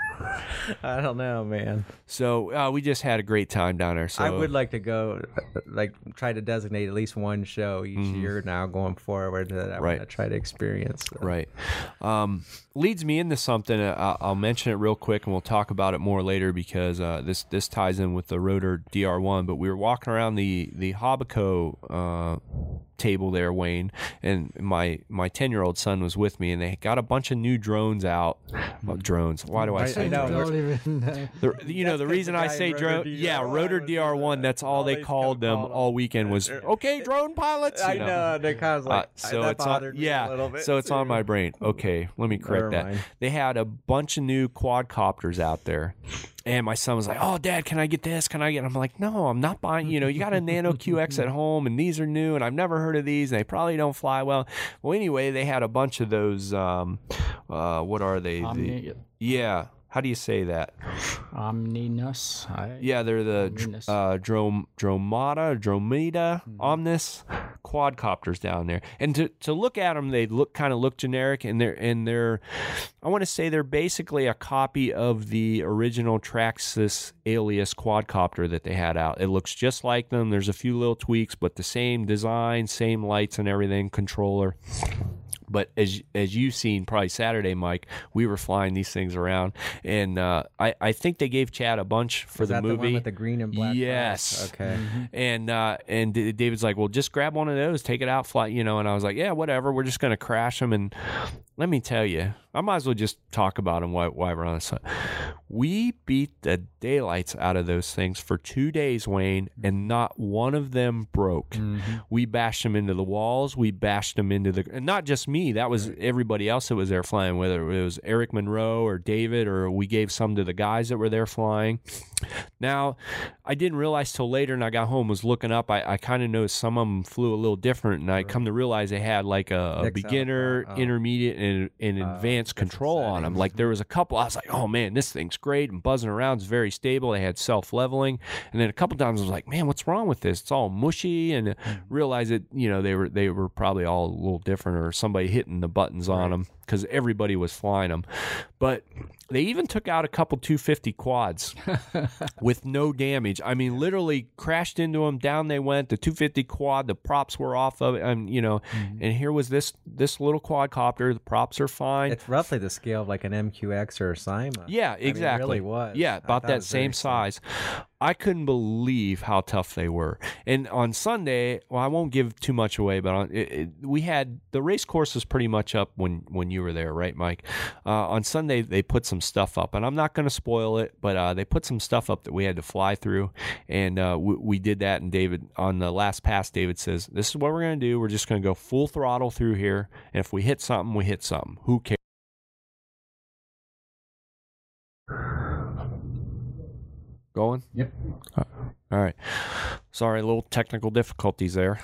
I don't know, man. So uh, we just had a great time down there. So I would like to go, uh, like, try to designate at least one show each year now going forward that I Mm-hmm. Right. want to try to experience. So. Right. Um, leads me into something. Uh, I'll, I'll mention it real quick, and we'll talk about it more later because uh, this this ties in with the Rotor D R one. But we were walking around the the Hobbico uh, table there, Wayne, and my my ten year old son was with me, and they got a bunch of new drones out. Well, drones. Why do I say I know. drones? Don't even, uh, The, you know the 'cause reason the I guy say in Rotor drone, D R one yeah, Rotor was D R one. doing That's that. all All they these called kinda them called 'em. all weekend was okay, drone pilots. You I know. They kind of uh, like, so that it's on, bothered me yeah. a little bit. So it's on too. my brain. Okay, let me correct Never that. mind. They had a bunch of new quadcopters out there, and my son was like, "Oh, Dad, can I get this? Can I get?" I'm like, "No, I'm not buying. You know, you got a Nano Q X at home, and these are new, and I've never heard of these, and they probably don't fly well." Well, anyway, they had a bunch of those. Um, uh, what are they? The- Omni, yeah. How do you say that? Omninus. I, Yeah, they're the Omnus. uh, Drom Dromata, Dromeda, Omnis quadcopters down there. And to, to look at them, they look kind of look generic, and they're and they're, I want to say they're basically a copy of the original Traxxas Alias quadcopter that they had out. It looks just like them. There's a few little tweaks, but the same design, same lights and everything, controller. But as as you've seen probably Saturday, Mike, we were flying these things around, and uh, I I think they gave Chad a bunch for Is the that movie. the one with the green and black? Yes. flags? Okay. And uh, and D- David's like, well, just grab one of those, take it out, fly, you know. And I was like, yeah, whatever. We're just gonna crash them. And let me tell you, I might as well just talk about them while, while we're on the sun. We beat the daylights out of those things for two days, Wayne, and not one of them broke. We bashed them into the walls. We bashed them into the, and not just me. That was everybody else that was there flying, whether it was Eric Monroe or David, or we gave some to the guys that were there flying. Now, I didn't realize till later, and I got home, was looking up. I, I kind of noticed some of them flew a little different, and I come to realize they had like a, a Mix beginner, out, oh. intermediate, and, and Uh, advanced different control on them. settings. Like there was a couple, I was like, oh man, this thing's great, and buzzing around, it's very stable. They had self-leveling, and then a couple times I was like, man, what's wrong with this? It's all mushy, and realized that you know they were they were probably all a little different, or somebody hitting the buttons on them because everybody was flying them. But they even took out a couple two fifty quads with no damage. I mean, literally crashed into them. Down they went. The two fifty quad, the props were off of it. And you know, Mm-hmm. and here was this this little quadcopter. The props are fine. It's roughly the scale of like an M Q X or a Cyma. Yeah, I mean, it exactly. really was. Yeah, I about thought it that was very same size. I couldn't believe how tough they were. And on Sunday, well, I won't give too much away, but on, it, it, we had the race course was pretty much up when when you were there, right, Mike? Uh, on Sunday, they put some stuff up, and I'm not going to spoil it, but uh, they put some stuff up that we had to fly through, and uh, we, we did that. And David, on the last pass, David says, "This is what we're going to do. We're just going to go full throttle through here, and if we hit something, we hit something. Who cares?" Going? Yep. Uh, all right. Sorry, a little technical difficulties there.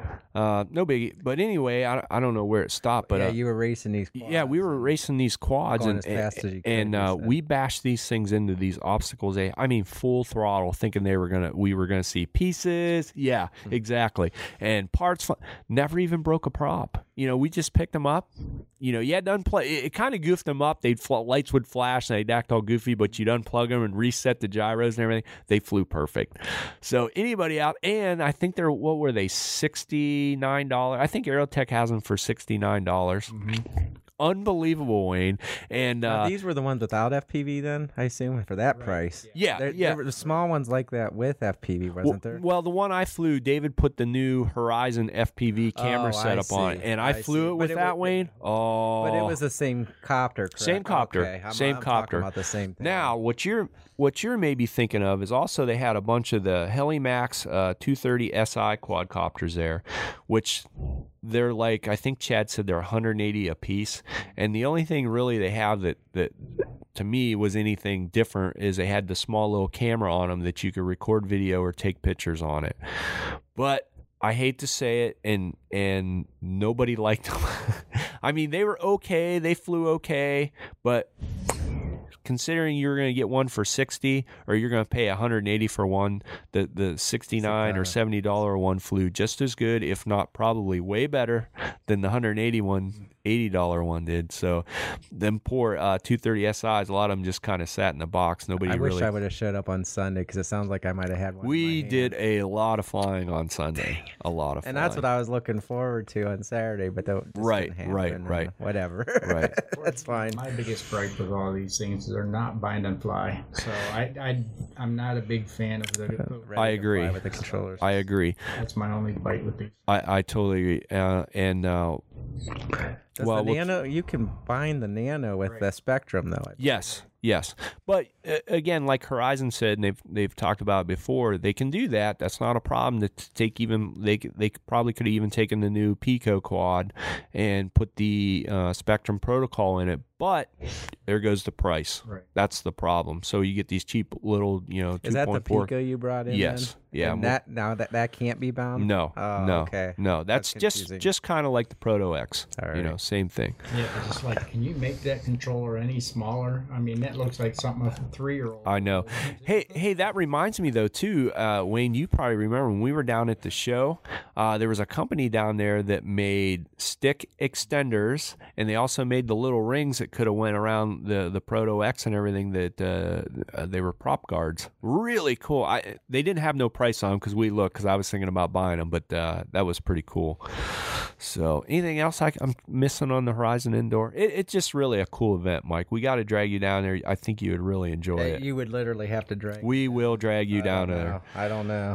Uh, no biggie. But anyway, I, I don't know where it stopped. But yeah, uh, you were racing these. Quads. yeah, we were racing these quads, Going and as fast as you could, and you uh, said. we bashed these things into these obstacles. They, I mean, full throttle, thinking they were gonna, we were gonna see pieces. Yeah, Hmm. exactly. And parts, fu- never even broke a prop. You know, we just picked them up. You know, you had to unplug. It, it kind of goofed them up. They'd fl- lights would flash and they'd act all goofy, but you'd unplug them and reset the gyros and everything. They flew perfect. So anybody out, and I think they're, what were they, sixty-nine dollars? I think Aerotech has them for sixty-nine dollars. Mm-hmm. Unbelievable, Wayne. And Now, uh, these were the ones without F P V, then I assume for that price. yeah, There, yeah. there were the small ones like that with F P V, wasn't well, there? well, the one I flew, David put the new Horizon F P V camera Oh, I setup on, see. and I, I flew see. it But with it that, wa- Wayne. Oh, But it was the same copter, correct? Same copter, Okay, I'm, same I'm copter. Talking about the same thing. Now, what you're what you're maybe thinking of is also they had a bunch of the Helimax uh, two thirty S I quadcopters there, which they're like, I think Chad said they're one hundred eighty a piece, and the only thing really they have that that to me was anything different is they had the small little camera on them that you could record video or take pictures on it. But I hate to say it, and and nobody liked them. I mean, they were okay, they flew okay, but considering you're going to get one for sixty or you're going to pay one hundred eighty for one, the the sixty-nine or seventy dollar one flew just as good, if not probably way better than the one hundred eighty one, eighty dollar one did. So them poor uh, two thirty S Is, a lot of them just kind of sat in the box. Nobody I wish really I would have showed up on Sunday because it sounds like I might have had one. in We my did hand. a lot of flying on Sunday. A lot of And flying. that's what I was looking forward to on Saturday, but that just Right, didn't happen, right, and right. Whatever. Right. That's fine. My biggest gripe with all these things is they're not bind and fly. So I, I, I'm not a big fan of the. Ready I to agree. fly with the controllers. I agree. That's my only bite with these. I, I totally agree. Uh, and uh, Does well, the with- Nano, you can bind the Nano with the Spectrum, though. I yes, yes. But uh, again, like Horizon said, and they've they've talked about it before, they can do that. That's not a problem. To t- take even they c- they could- probably could have even taken the new Pico quad and put the uh, Spectrum protocol in it. But there goes the price. Right. That's the problem. So you get these cheap little, you know, Is that the two point four. Pico you brought in? Yes. then? Yeah, And well- that now that that can't be bound. No, Oh, no, okay. no. That's, That's just confusing. just kind of like the Proto X. All You know, right. same thing. Yeah, it's just like, can you make that controller any smaller? I mean, that looks like something a three-year-old. I know. Hey, hey, that reminds me though too, uh, Wayne. You probably remember when we were down at the show. Uh, there was a company down there that made stick extenders, and they also made the little rings that could have went around the the Proto X and everything. That uh, uh, they were prop guards. Really cool. I they didn't have no price on them because we looked because I was thinking about buying them, but uh, that was pretty cool. So, anything else I, am missing on the Horizon Indoor? It, it's just really a cool event, Mike. We got to drag you down there. I think you would really enjoy Hey, it. you would literally have to drag. We will drag you I down don't there. know. I don't know.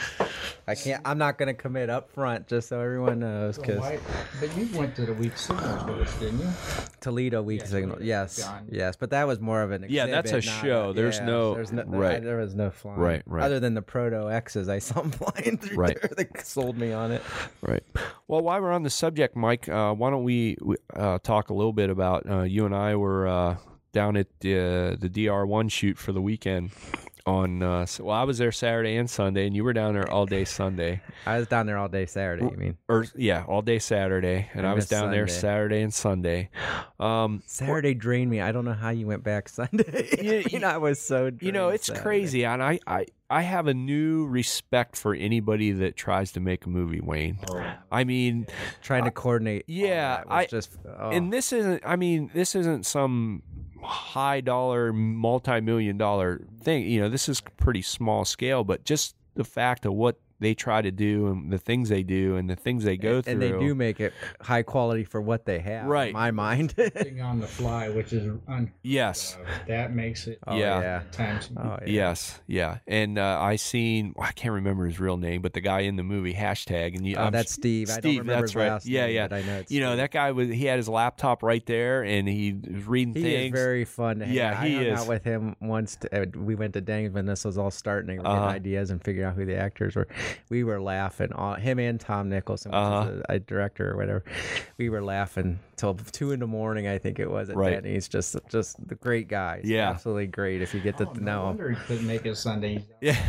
I can't. I'm not going to commit up front, just so everyone knows, So because why- but you went to the week signals with us, didn't you? Toledo Week Yes, Signal. we- Yes, John. yes, but that was more of an exhibit. Yeah, that's a not show. There's no- There's no. right. There was no flying. Right, right. Other than the Proto X's, I saw them flying through Right. there. They sold me on it. Right. Well, while we're on the subject, Mike, uh, why don't we uh, talk a little bit about uh, you and I were uh, down at the, the D R one shoot for the weekend. on uh, s- well, I was there Saturday and Sunday, and you were down there all day Sunday, I was down there all day Saturday. You mean or yeah, all day Saturday, and I I, was missed down there Sunday. Saturday and Sunday. Um, Saturday drained me. I don't know how you went back Sunday. Yeah, I mean, I was so. you know, drained it's Saturday. crazy, and I, I I have a new respect for anybody that tries to make a movie, Wayne. I mean, Trying to coordinate. all yeah, that was I- just. Oh. and this isn't. I mean, this isn't some high dollar, multi million dollar thing. You know, this is pretty small scale, but just the fact of what they try to do and the things they do and the things they go through. and they do make it high quality for what they have. Right. In my mind. Thing on the fly, which is un- Yes. uh, that makes it. Oh, Yeah. yeah. Times. Oh, yeah. Yes, yeah, and uh, I seen I can't remember his real name, but the guy in the movie hashtag and you, Oh, I'm- that's Steve. I don't Steve, remember that's his right. last Yeah, name, yeah. but I know it's You know Steve. that guy was he had his laptop right there and he was reading He things. is very fun. To hang Yeah, out. I he hung is. out with him once. To, uh, we went to Dangs when this was all starting. And we were getting Uh-huh. ideas and figuring out who the actors were. We were laughing. All, him and Tom Nicholson, which Uh-huh. is a, a director or whatever. We were laughing till two in the morning. I think it was at Right. Denny's. Just, just the great guys. Yeah. absolutely great. If you get to Oh, no know him. wonder he couldn't make it Sunday.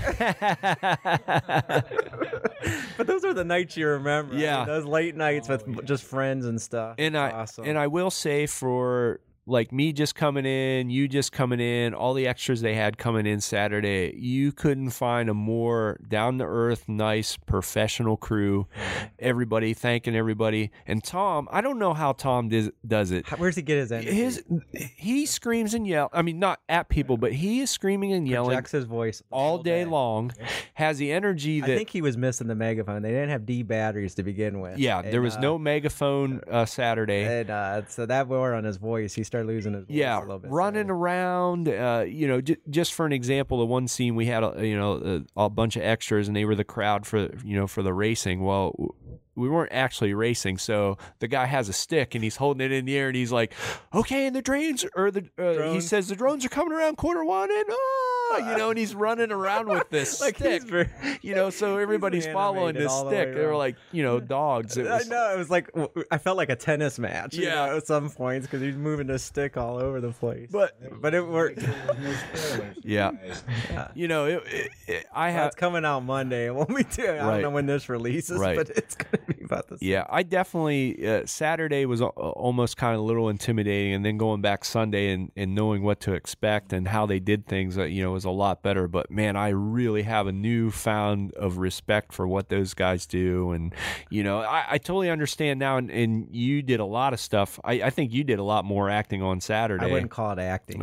Yeah. But those are the nights you remember. I mean, Yeah. those late nights Oh, with yeah. just friends and stuff. and It's I awesome. and I will say for like me just coming in, you just coming in, all the extras they had coming in Saturday, you couldn't find a more down to earth, nice, professional crew. Everybody thanking everybody. And Tom, I don't know how Tom does, does it. How- Where's he get his energy? His he screams and yells. I mean, not at people, but he is screaming and yelling Projects his voice the all whole day long. Has the energy I that think he was missing the megaphone. They didn't have D batteries to begin with. yeah, And, there was uh, no megaphone uh, Saturday. And uh, so that wore on his voice. He started losing his voice Yeah, a little bit. running so- around. Uh, you know, j- just for an example, the one scene we had, a, you know, a, a bunch of extras, and they were the crowd for, you know, for the racing. Well, w- we weren't actually racing, so the guy has a stick and he's holding it in the air, and he's like, "Okay," and the drones or the uh, he Drones. says the drones are coming around corner one, and oh, you know, and he's running around with this Like stick, he's very- you know, so everybody's following animated this all the way stick. They were around. like, you know, dogs. It I was, know it was like I felt like a tennis match. you Yeah. know, at some points because he's moving his stick all over the place. but but it worked. yeah, you know, it, it, it, I Well, have. it's coming out Monday. It won't be too. I Right. don't know when this releases, Right. but it's gonna be about the same. Yeah, I definitely uh, Saturday was al- almost kind of a little intimidating, and then going back Sunday and, and knowing what to expect and how they did things, uh, you know, was a lot better. But man, I really have a newfound of respect for what those guys do, and you know, I, I totally understand now. And, and you did a lot of stuff. I, I think you did a lot more acting on Saturday. I wouldn't call it acting.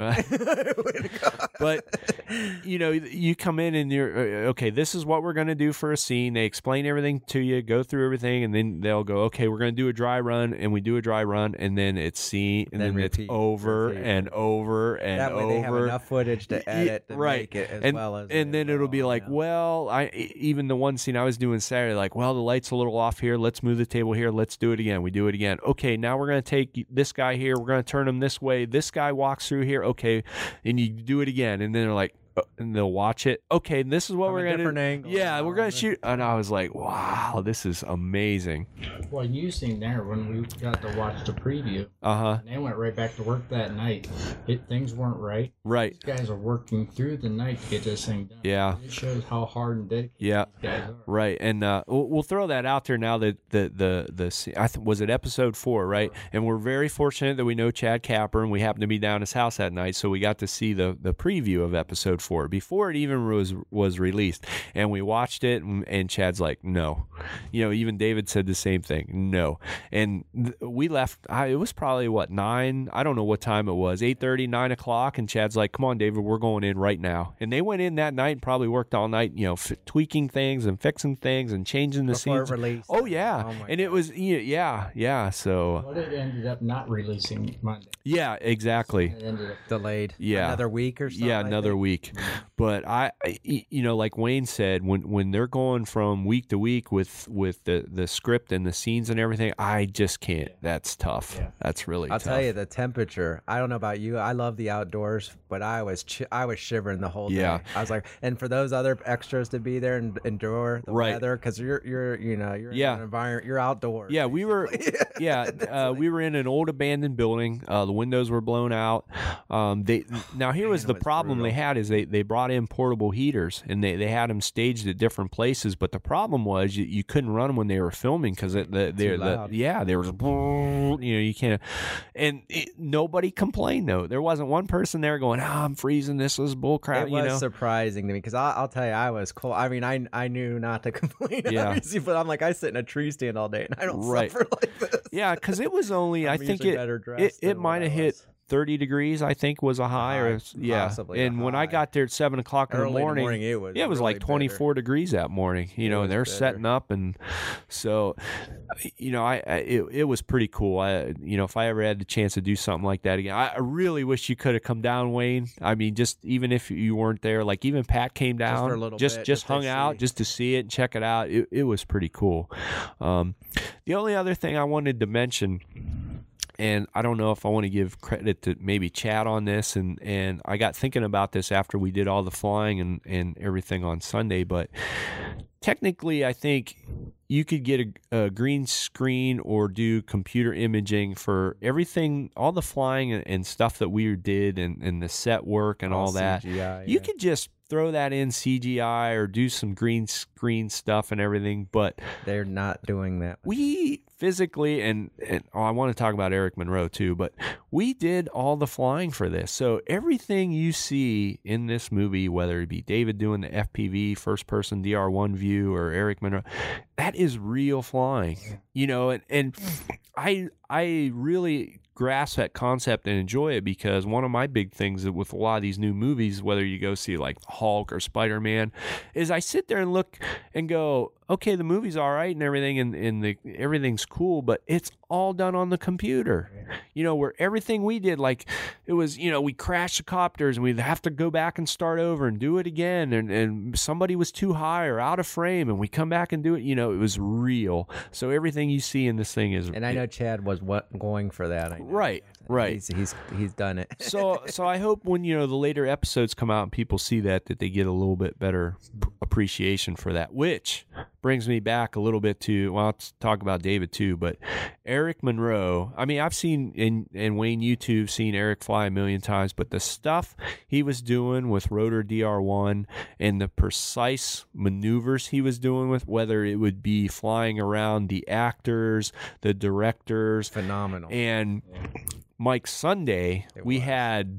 But you know, you come in and you're uh, okay. This is what we're going to do for a scene. They explain everything to you, go through everything, and then they'll go, okay, we're going to do a dry run, and we do a dry run, and then it's scene, and Then then, repeat, it's over repeat. and over and that way over. they have enough footage to Y- edit to right. make it as and, well as. and then it'll be like, well, I e- even the one scene I was doing Saturday, like, well, the light's a little off here. Let's move the table here. Let's do it again. We do it again. Okay, now we're gonna take this guy here. We're gonna turn him this way. This guy walks through here. Okay, and you do it again, and then they're like. uh, And they'll watch it. Okay, this is what From a we're gonna different do. angle. Yeah, we're gonna Oh, shoot. And I was like, "Wow, this is amazing." Well, you seen there when we got to watch the preview, Uh huh. and they went right back to work that night. It, things weren't right. Right. These guys are working through the night to get this thing done. Yeah. It shows how hard and dedicated Yeah. these guys are. Right, and uh, we'll, we'll throw that out there now. That the the the se- I th- was it episode four, right? And we're very fortunate that we know Chad Capper, and we happened to be down his house that night, so we got to see the the preview of episode four before it even was was released. And we watched it, and, and Chad's like, "No," you know. Even David said the same thing, "No." And th- we left. I, it was probably what nine? I don't know what time it was. eight thirty, nine o'clock. And Chad's like, "Come on, David, we're going in right now." And they went in that night and probably worked all night, you know, f- tweaking things and fixing things and changing the Before it scenes. released. Oh yeah, Oh, my and it was yeah, yeah, yeah. So But it ended up not releasing Monday. yeah, exactly. It ended up Delayed. Yeah. Another week or something. Yeah, I another think. week. But I, I- you know, like Wayne said, when when they're going from week to week with with the the script and the scenes and everything, I just can't. That's tough. Yeah. That's really. I'll tough. tell you the temperature. I don't know about you. I love the outdoors, but I was chi- I was shivering the whole day. Yeah. I was like, and for those other extras to be there and endure the Right. weather, because you're you're you know you're Yeah. in an environment, you're outdoors. Yeah, we were. Yeah, uh, we were in an old abandoned building. Uh, the windows were blown out. Um, they now here was Man, the it was problem they brutal. had is they they, they brought in portable heaters, and they, they had them staged at different places. But the problem was you, you couldn't run them when they were filming because the, the, the, yeah, there was, you know, you can't. And it, nobody complained, though. There wasn't one person there going, oh, I'm freezing. This was bull crap. It you was know? surprising to me because I'll tell you, I was cold. I mean, I I knew not to complain, Yeah. obviously, but I'm like, I sit in a tree stand all day and I don't Right. suffer like this. Yeah, because it was only, I I'm think usually it, better it, dressed it than might what have I hit was. thirty degrees, I think was a high. Or, high, yeah. possibly a And when I high. got there at seven o'clock in Early the in the morning, morning, it was yeah, it was really like twenty-four degrees that morning, you It know, and was they're bitter. setting up. And so, you know, I, I it, it was pretty cool. I, you know, if I ever had the chance to do something like that again, I, I really wish you could have come down, Wayne. I mean, just even if you weren't there, like even Pat came down, for a little just, bit, just just to hung out, see. just to see it and check it out. It, it was pretty cool. Um, the only other thing I wanted to mention, and I don't know if I want to give credit to maybe Chad on this, and, and I got thinking about this after we did all the flying and, and everything on Sunday, but technically I think you could get a, a green screen or do computer imaging for everything, all the flying and, and stuff that we did and, and the set work and all, All that. C G I, You yeah. could just throw that in C G I or do some green screen stuff and everything, but They're not doing that. we physically and, and oh, I want to talk about Eric Monroe too, but we did all the flying for this. So everything you see in this movie, whether it be David doing the F P V first person D R one view or Eric Monroe, that is real flying, you know, and, and I, I really grasp that concept and enjoy it because one of my big things with a lot of these new movies, whether you go see like Hulk or Spider-Man, is I sit there and look and go, okay, the movie's all right and everything, and, and the everything's cool, but it's all done on the computer. You know, where everything we did, like it was, you know, we crashed the copters and we'd have to go back and start over and do it again, and, and somebody was too high or out of frame, and we come back and do it. You know, it was real. So everything you see in this thing is, And I know Chad was what going for that. I know. right, right. He's he's, he's done it. so so I hope when, you know, the later episodes come out and people see that that they get a little bit better p- appreciation for that, which brings me back a little bit to, well, let's talk about David too, but Eric Monroe, I mean, I've seen in, in Wayne YouTube, seen Eric fly a million times, but the stuff he was doing with Rotor D R one and the precise maneuvers he was doing with, whether it would be flying around the actors, the directors, Phenomenal. and Mike Sunday, It we was. had,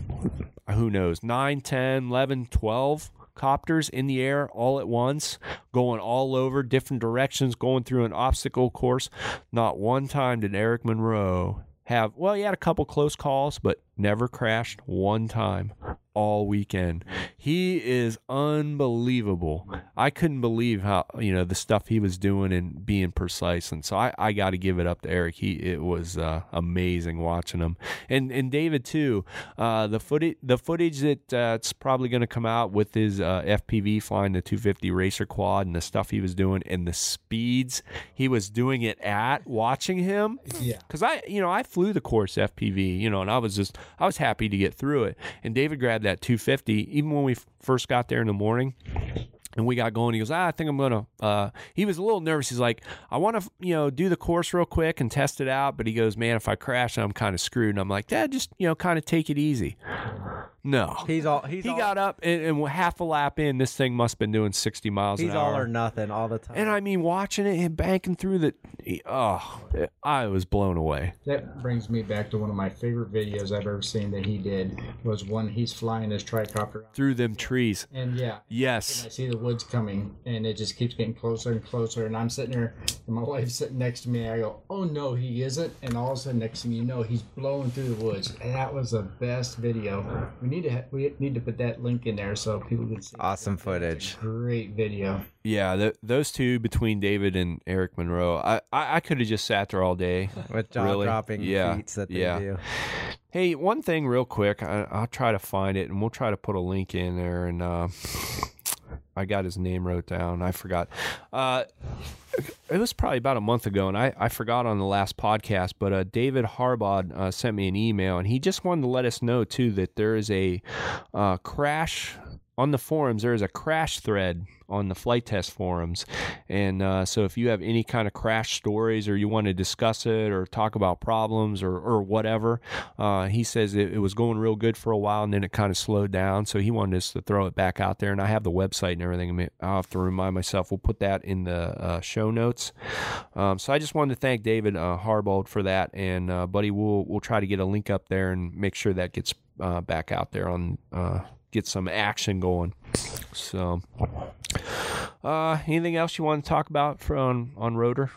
who knows, nine, ten, eleven, twelve copters in the air all at once, going all over different directions, going through an obstacle course. Not one time did Eric Monroe have, well, he had a couple close calls, but never crashed one time all weekend. He is unbelievable. I couldn't believe how, you know, the stuff he was doing and being precise. And so I, I got to give it up to Eric. He, it was uh, amazing watching him. And and David too. Uh, the footage, the footage that uh, it's probably going to come out with his uh, F P V flying the two fifty racer quad and the stuff he was doing and the speeds he was doing it at, watching him. Yeah. Because I, you know, I flew the course F P V, you know, and I was just, I was happy to get through it. And David grabbed that two fifty, even when we f- first got there in the morning. And we got going. He goes, ah, I think I'm going to, uh, he was a little nervous. He's like, I want to, you know, do the course real quick and test it out. But he goes, man, if I crash, I'm kind of screwed. And I'm like, Dad, just, you know, kind of take it easy. No. He's all he's He all, got up and, and half a lap in, this thing must have been doing sixty miles he's an all hour. or nothing all the time. And I mean, watching it and banking through the, oh, I was blown away. That brings me back to one of my favorite videos I've ever seen that he did, was when he's flying his tricopter out. Through them trees. And yeah, Yes. I see the woods coming, and it just keeps getting closer and closer. And I'm sitting there, and my wife's sitting next to me. And I go, "Oh no, he isn't!" And all of a sudden, next thing you know, he's blowing through the woods. And that was the best video. We need to ha- we need to put that link in there so people can see. Awesome footage. Great video. Yeah, th- those two between David and Eric Monroe, I, I, I could have just sat there all day. With jaw Really? dropping Yeah. feats that they Yeah. do. Hey, one thing real quick, I, I'll try to find it, and we'll try to put a link in there. And uh, I got his name wrote down. I forgot. Uh, it was probably about a month ago, and I, I forgot on the last podcast, but uh, David Harbod uh, sent me an email, and he just wanted to let us know, too, that there is a uh, crash on the forums. There is a crash thread on the flight test forums. And uh, so if you have any kind of crash stories or you want to discuss it or talk about problems or, or whatever, uh, he says it, it was going real good for a while and then it kind of slowed down. So he wanted us to throw it back out there. And I have the website and everything. I mean, I'll have to remind myself. We'll put that in the uh, show notes. Um, so I just wanted to thank David uh, Harbold for that. And uh, buddy, we'll we'll try to get a link up there and make sure that gets uh, back out there on uh, get some action going. So, uh, anything else you want to talk about for on on Rotor,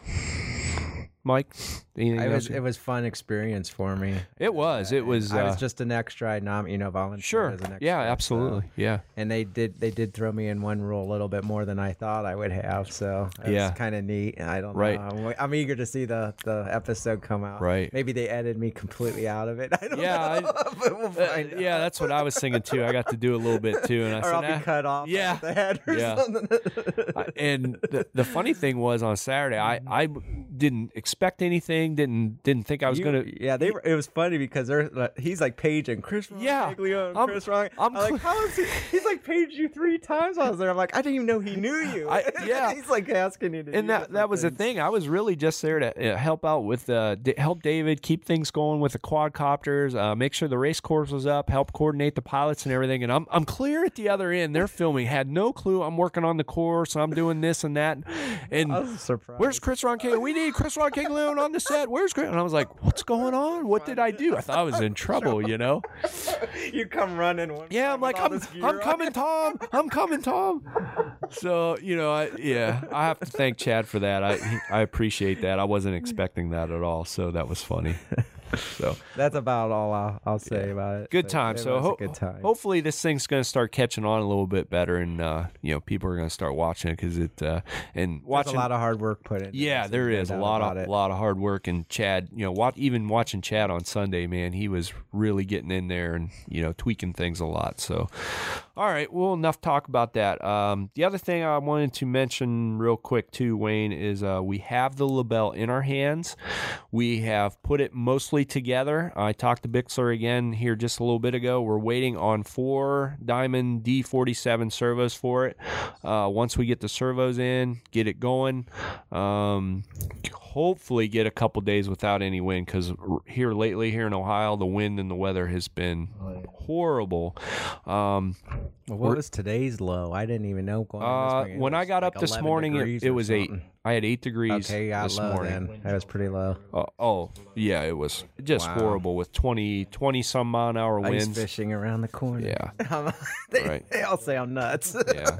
Mike? Anything It else? was, it was fun experience for me. It was. It was. I Uh, was just an extra, not you know, volunteer. sure. As an extra, Yeah. Absolutely. so- Yeah. And they did they did throw me in one role a little bit more than I thought I would have. So it's Yeah. kind of neat. I don't Right. know. I'm, I'm eager to see the, the episode come out. Right. Maybe they edited me completely out of it. I don't Yeah, know. but we'll Uh, find out. yeah, that's what I was thinking too. I got to do a little bit too, and I Or said, I'll be "Ah." cut off yeah. at the head or Yeah. something. I- and the, the funny thing was on Saturday, I, I didn't expect anything. Didn't didn't think I was You- gonna. Yeah, they were. It was funny because they're like, he's like Paige and Chris. Yeah, Roncaglia and I'm- Chris Ron. I'm I'm, like, how is he? He's like paged you three times. I was there. I'm like, I didn't even know he knew you. I- yeah. he's like asking you to. do And that that different was the things. thing. I was really just there to uh, help out with uh, d- help David keep things going with the quadcopters, uh, make sure the race course was up, help coordinate the pilots and everything. And I'm I'm clear at the other end. They're filming, had no clue. I'm working on the course. I'm doing this and that. And I was surprised. where's Chris Roncaglia? We need Chris Roncaglia on the set. Where's Chris? And I was like, what's going on? What did I do? I thought I was in trouble, you know? you come running one? Yeah, time I'm like, with all I'm, this gear I'm on. coming, Tom. I'm coming, Tom. So, you know, I, yeah, I have to thank Chad for that. I he- I appreciate that. I wasn't expecting that at all, so that was funny. So That's about all I'll, I'll say about it. good But time. It So was ho- a good time. hopefully this thing's going to start catching on a little bit better, and uh, you know, people are going to start watching it because it uh, and There's watching a lot of hard work put in. Yeah, there is a lot of a lot of hard work, and Chad, you know, wat- even watching Chad on Sunday, man, he was really getting in there and you know tweaking things a lot. So, all right, well, enough talk about that. Um, the other thing I wanted to mention real quick too, Wayne, is uh, we have the LaBelle in our hands. We have put it mostly together. I talked to Bixler again here just a little bit ago. We're waiting on four Diamond D forty-seven servos for it. Uh, once we get the servos in, get it going. Um, hopefully get a couple days without any wind because here lately here in Ohio the wind and the weather has been horrible. Um, Well, what was today's low? I didn't even know. Going on this uh, morning. It when I was got like up this eleven morning, it, degrees it or was eight. something. I had eight degrees Okay, you got this low morning. then. That was pretty low. Uh, oh yeah, it was just Wow. horrible with twenty, twenty some mile an hour Ice winds. fishing around the corner. Yeah. they, Right. they all say I'm nuts. Yeah.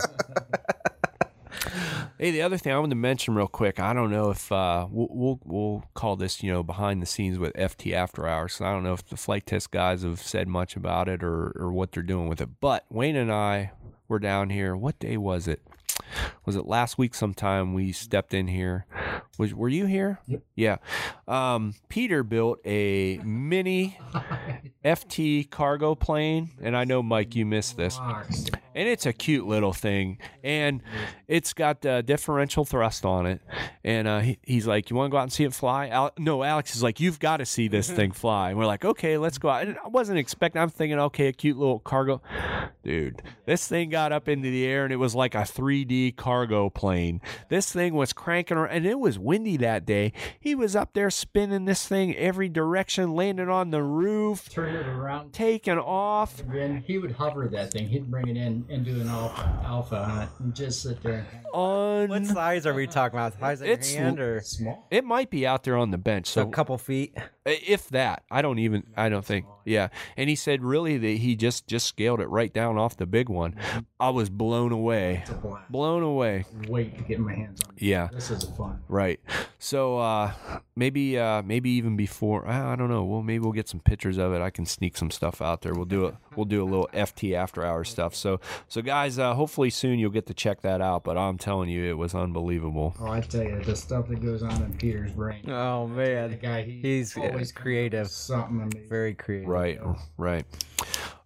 Hey, the other thing I wanted to mention real quick, I don't know if uh, we'll, we'll we'll call this, you know, behind the scenes with F T After Hours. So I don't know if the flight test guys have said much about it or, or what they're doing with it. But Wayne and I were down here. What day was it? Was it last week sometime we stepped in here? Was Were you here? Yep. Yeah. Um, Peter built a mini F T cargo plane. And I know, Mike, you missed this. And it's a cute little thing. And it's got uh, differential thrust on it. And uh, he, he's like, you want to go out and see it fly? Al- no, Alex is like, you've got to see this thing fly. And we're like, okay, let's go out. And I wasn't expecting, I'm thinking, okay, a cute little cargo. Dude, this thing got up into the air and it was like a three D cargo plane. This thing was cranking around and it was windy that day. He was up there spinning this thing every direction, landing on the roof, Turn it around. taking off. Then he would hover that thing. He'd bring it in and do an alpha, alpha on it and just sit there. On What size are we talking about? Size of your It's hand or Small. it might be out there on the bench. so So a couple feet? if that, I don't even, I don't think, yeah. And he said really that he just just scaled it right down off the big one. I was blown away, It's a blast. blown away. Wait to get my hands on it. Yeah. This is fun. Right. So uh, maybe uh, maybe even before, I don't know. Well, maybe we'll get some pictures of it. I can sneak some stuff out there. We'll do it. We'll do a little F T after hours stuff. So so guys, uh, hopefully soon you'll get to check that out. But I'm telling you, it was unbelievable. Oh, I tell you, the stuff that goes on in Peter's brain. Oh The man, guy, he he's uh, always creative. something amazing. Very creative. Right. Right.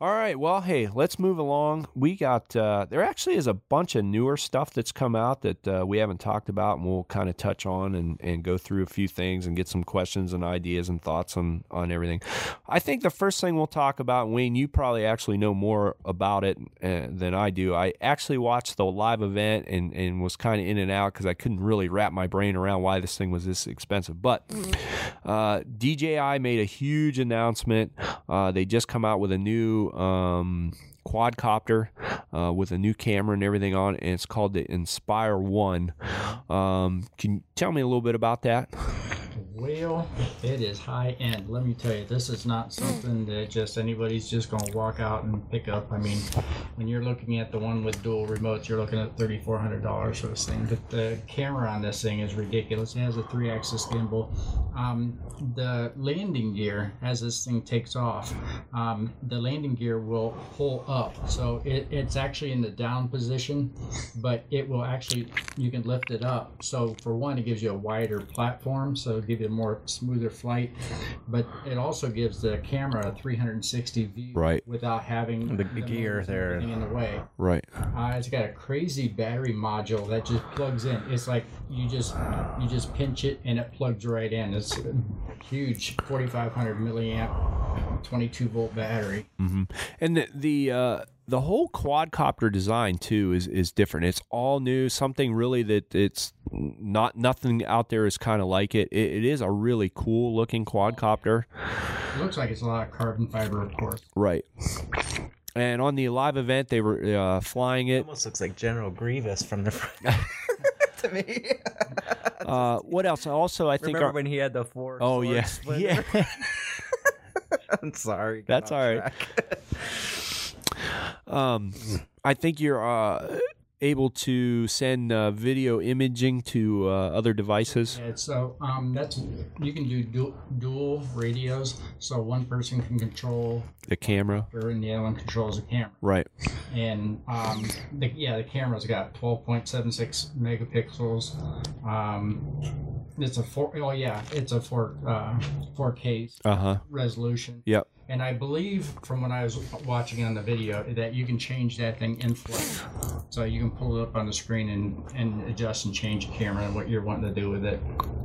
All right. Well, hey, let's move along. We got, uh, there actually is a bunch of newer stuff that's come out that uh, we haven't talked about, and we'll kind of touch on and, and go through a few things and get some questions and ideas and thoughts on, on everything. I think the first thing we'll talk about, Wayne, you probably actually know more about it uh, than I do. I actually watched the live event and, and was kind of in and out because I couldn't really wrap my brain around why this thing was this expensive. But uh, D J I made a huge announcement. Uh, they just come out with a new um, quadcopter uh, with a new camera and everything on it, and it's called the Inspire One. Um, can you tell me a little bit about that? Well, it is high end. Let me tell you, this is not something that just anybody's just going to walk out and pick up. I mean, when you're looking at the one with dual remotes, you're looking at three thousand four hundred dollars for this thing. But the camera on this thing is ridiculous. It has a three-axis gimbal. Um, the landing gear, as this thing takes off, um, the landing gear will pull up. So it, it's actually in the down position, but it will actually, you can lift it up. So for one, it gives you a wider platform, so it'll give you a more smoother flight, but it also gives the camera a three hundred sixty view Right. without having The, the the gear motors and there. everything in the way. Right. Uh, it's got a crazy battery module that just plugs in. It's like you just you just pinch it and it plugs right in. It's a huge forty-five hundred milliamp, twenty-two volt battery. Mm-hmm. And the the uh, the whole quadcopter design too is is different. It's all new, something really that it's not nothing out there is kind of like it. it. It is a really cool looking quadcopter. It looks like it's a lot of carbon fiber, of course. Right. And on the live event, they were uh, flying it. Almost looks like General Grievous from the front. To me. Uh, what else? Also, I think. Remember Our, when he had the four? oh sword yeah, splinter? yeah. I'm sorry. That's all right. um, I think you're uh, able to send uh, video imaging to uh, other devices. Yeah, so um, that's you can do dual, dual radios, so one person can control The camera. and the other one controls the camera. Right. And um, the, yeah, the camera's got twelve point seven six megapixels. Um, it's a four. Oh yeah, it's a four uh, four K Uh huh. resolution. Yep. And I believe from when I was watching on the video that you can change that thing in flight. So you can pull it up on the screen and, and adjust and change the camera and what you're wanting to do with it.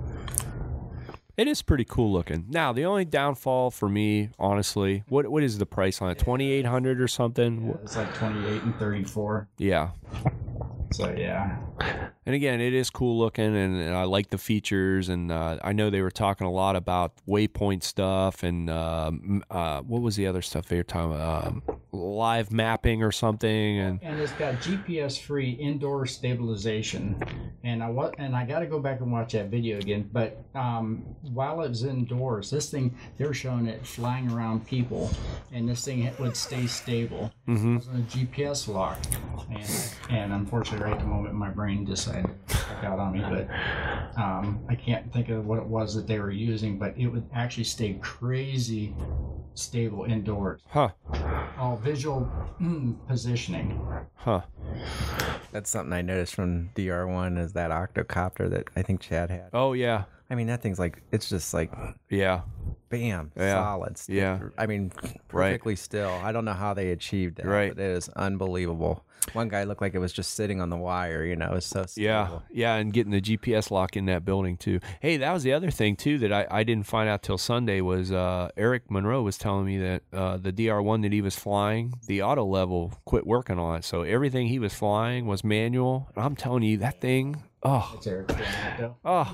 It is pretty cool looking. Now, the only downfall for me, honestly, what what is the price on it? twenty-eight hundred or something? Yeah, it's like twenty-eight and thirty-four. Yeah. So yeah. And again, it is cool looking, and, and I like the features. And uh, I know they were talking a lot about waypoint stuff, and um, uh, what was the other stuff they were talking about? Um, live mapping or something. And And it's got G P S-free indoor stabilization. And I wa- and I got to go back and watch that video again. But um, while it was indoors, this thing, they were showing it flying around people, and this thing would stay stable. Mhm. It was on a G P S lock. And, and unfortunately, right at the moment, my brain decided to check out on me. But um, I can't think of what it was that they were using, but it would actually stay crazy stable indoors. huh, All visual mm, positioning. huh. That's something I noticed from D R one is that octocopter that I think Chad had. Oh yeah, I mean, that thing's like, it's just like, yeah, bam, Yeah. solid. still. Yeah. I mean, perfectly still. I don't know how they achieved it. Right. But it is unbelievable. One guy looked like it was just sitting on the wire, you know, it was so stable. yeah, yeah, and getting the G P S lock in that building too. Hey, that was the other thing too that I, I didn't find out till Sunday was uh, Eric Monroe was telling me that uh, the D R one that he was flying, the auto level quit working on it, so everything he was flying was manual. And I'm telling you, that thing. Oh, That's Eric doing that, though. oh,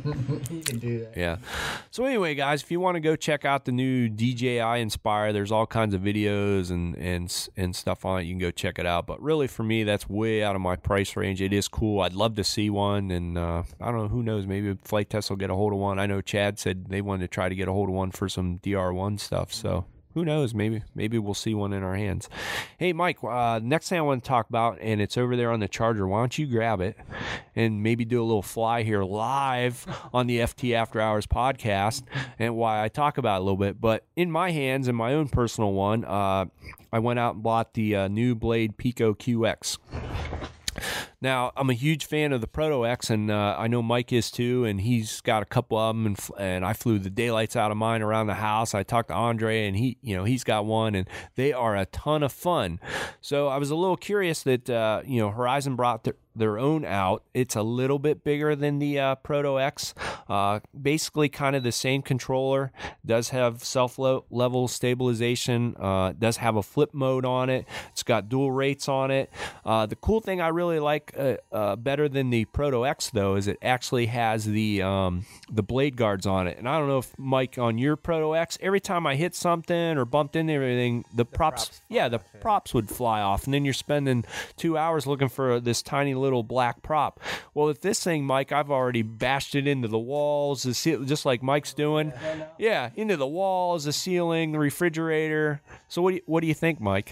He can do that. yeah. So anyway, guys, if you want to go check out the new D J I Inspire, there's all kinds of videos and and and stuff on it. You can go check it out. But really, for me, that's way out of my price range. It is cool. I'd love to see one, and uh, I don't know. Who knows? Maybe Flight Test will get a hold of one. I know Chad said they wanted to try to get a hold of one for some D R one stuff. So. Who knows? Maybe maybe we'll see one in our hands. Hey, Mike, uh, next thing I want to talk about, and it's over there on the charger. Why don't you grab it and maybe do a little fly here live on the F T After Hours podcast, and why I talk about it a little bit. But in my hands, in my own personal one, uh, I went out and bought the uh, new Blade Pico Q X. Now, I'm a huge fan of the Proto X, and uh, I know Mike is too, and he's got a couple of them, and, f- and I flew the daylights out of mine around the house. I talked to Andre, and he, you know, he's got one, and they are a ton of fun. So I was a little curious that, uh, you know, Horizon brought their, their own out. It's a little bit bigger than the uh, Proto X. Uh, basically kind of the same controller. Does have self-level stabilization. Uh, does have a flip mode on it. It's got dual rates on it. Uh, the cool thing I really like uh, uh, better than the Proto X, though, is it actually has the um, the blade guards on it. And I don't know if, Mike, on your Proto X, every time I hit something or bumped into everything, the, the props, props yeah, the off, yeah. props would fly off. And then you're spending two hours looking for this tiny little black prop. Well, with this thing, Mike, I've already bashed it into the walls, the ce- just like Mike's doing. Yeah, into the walls, the ceiling, the refrigerator. So what do you, what do you think, Mike?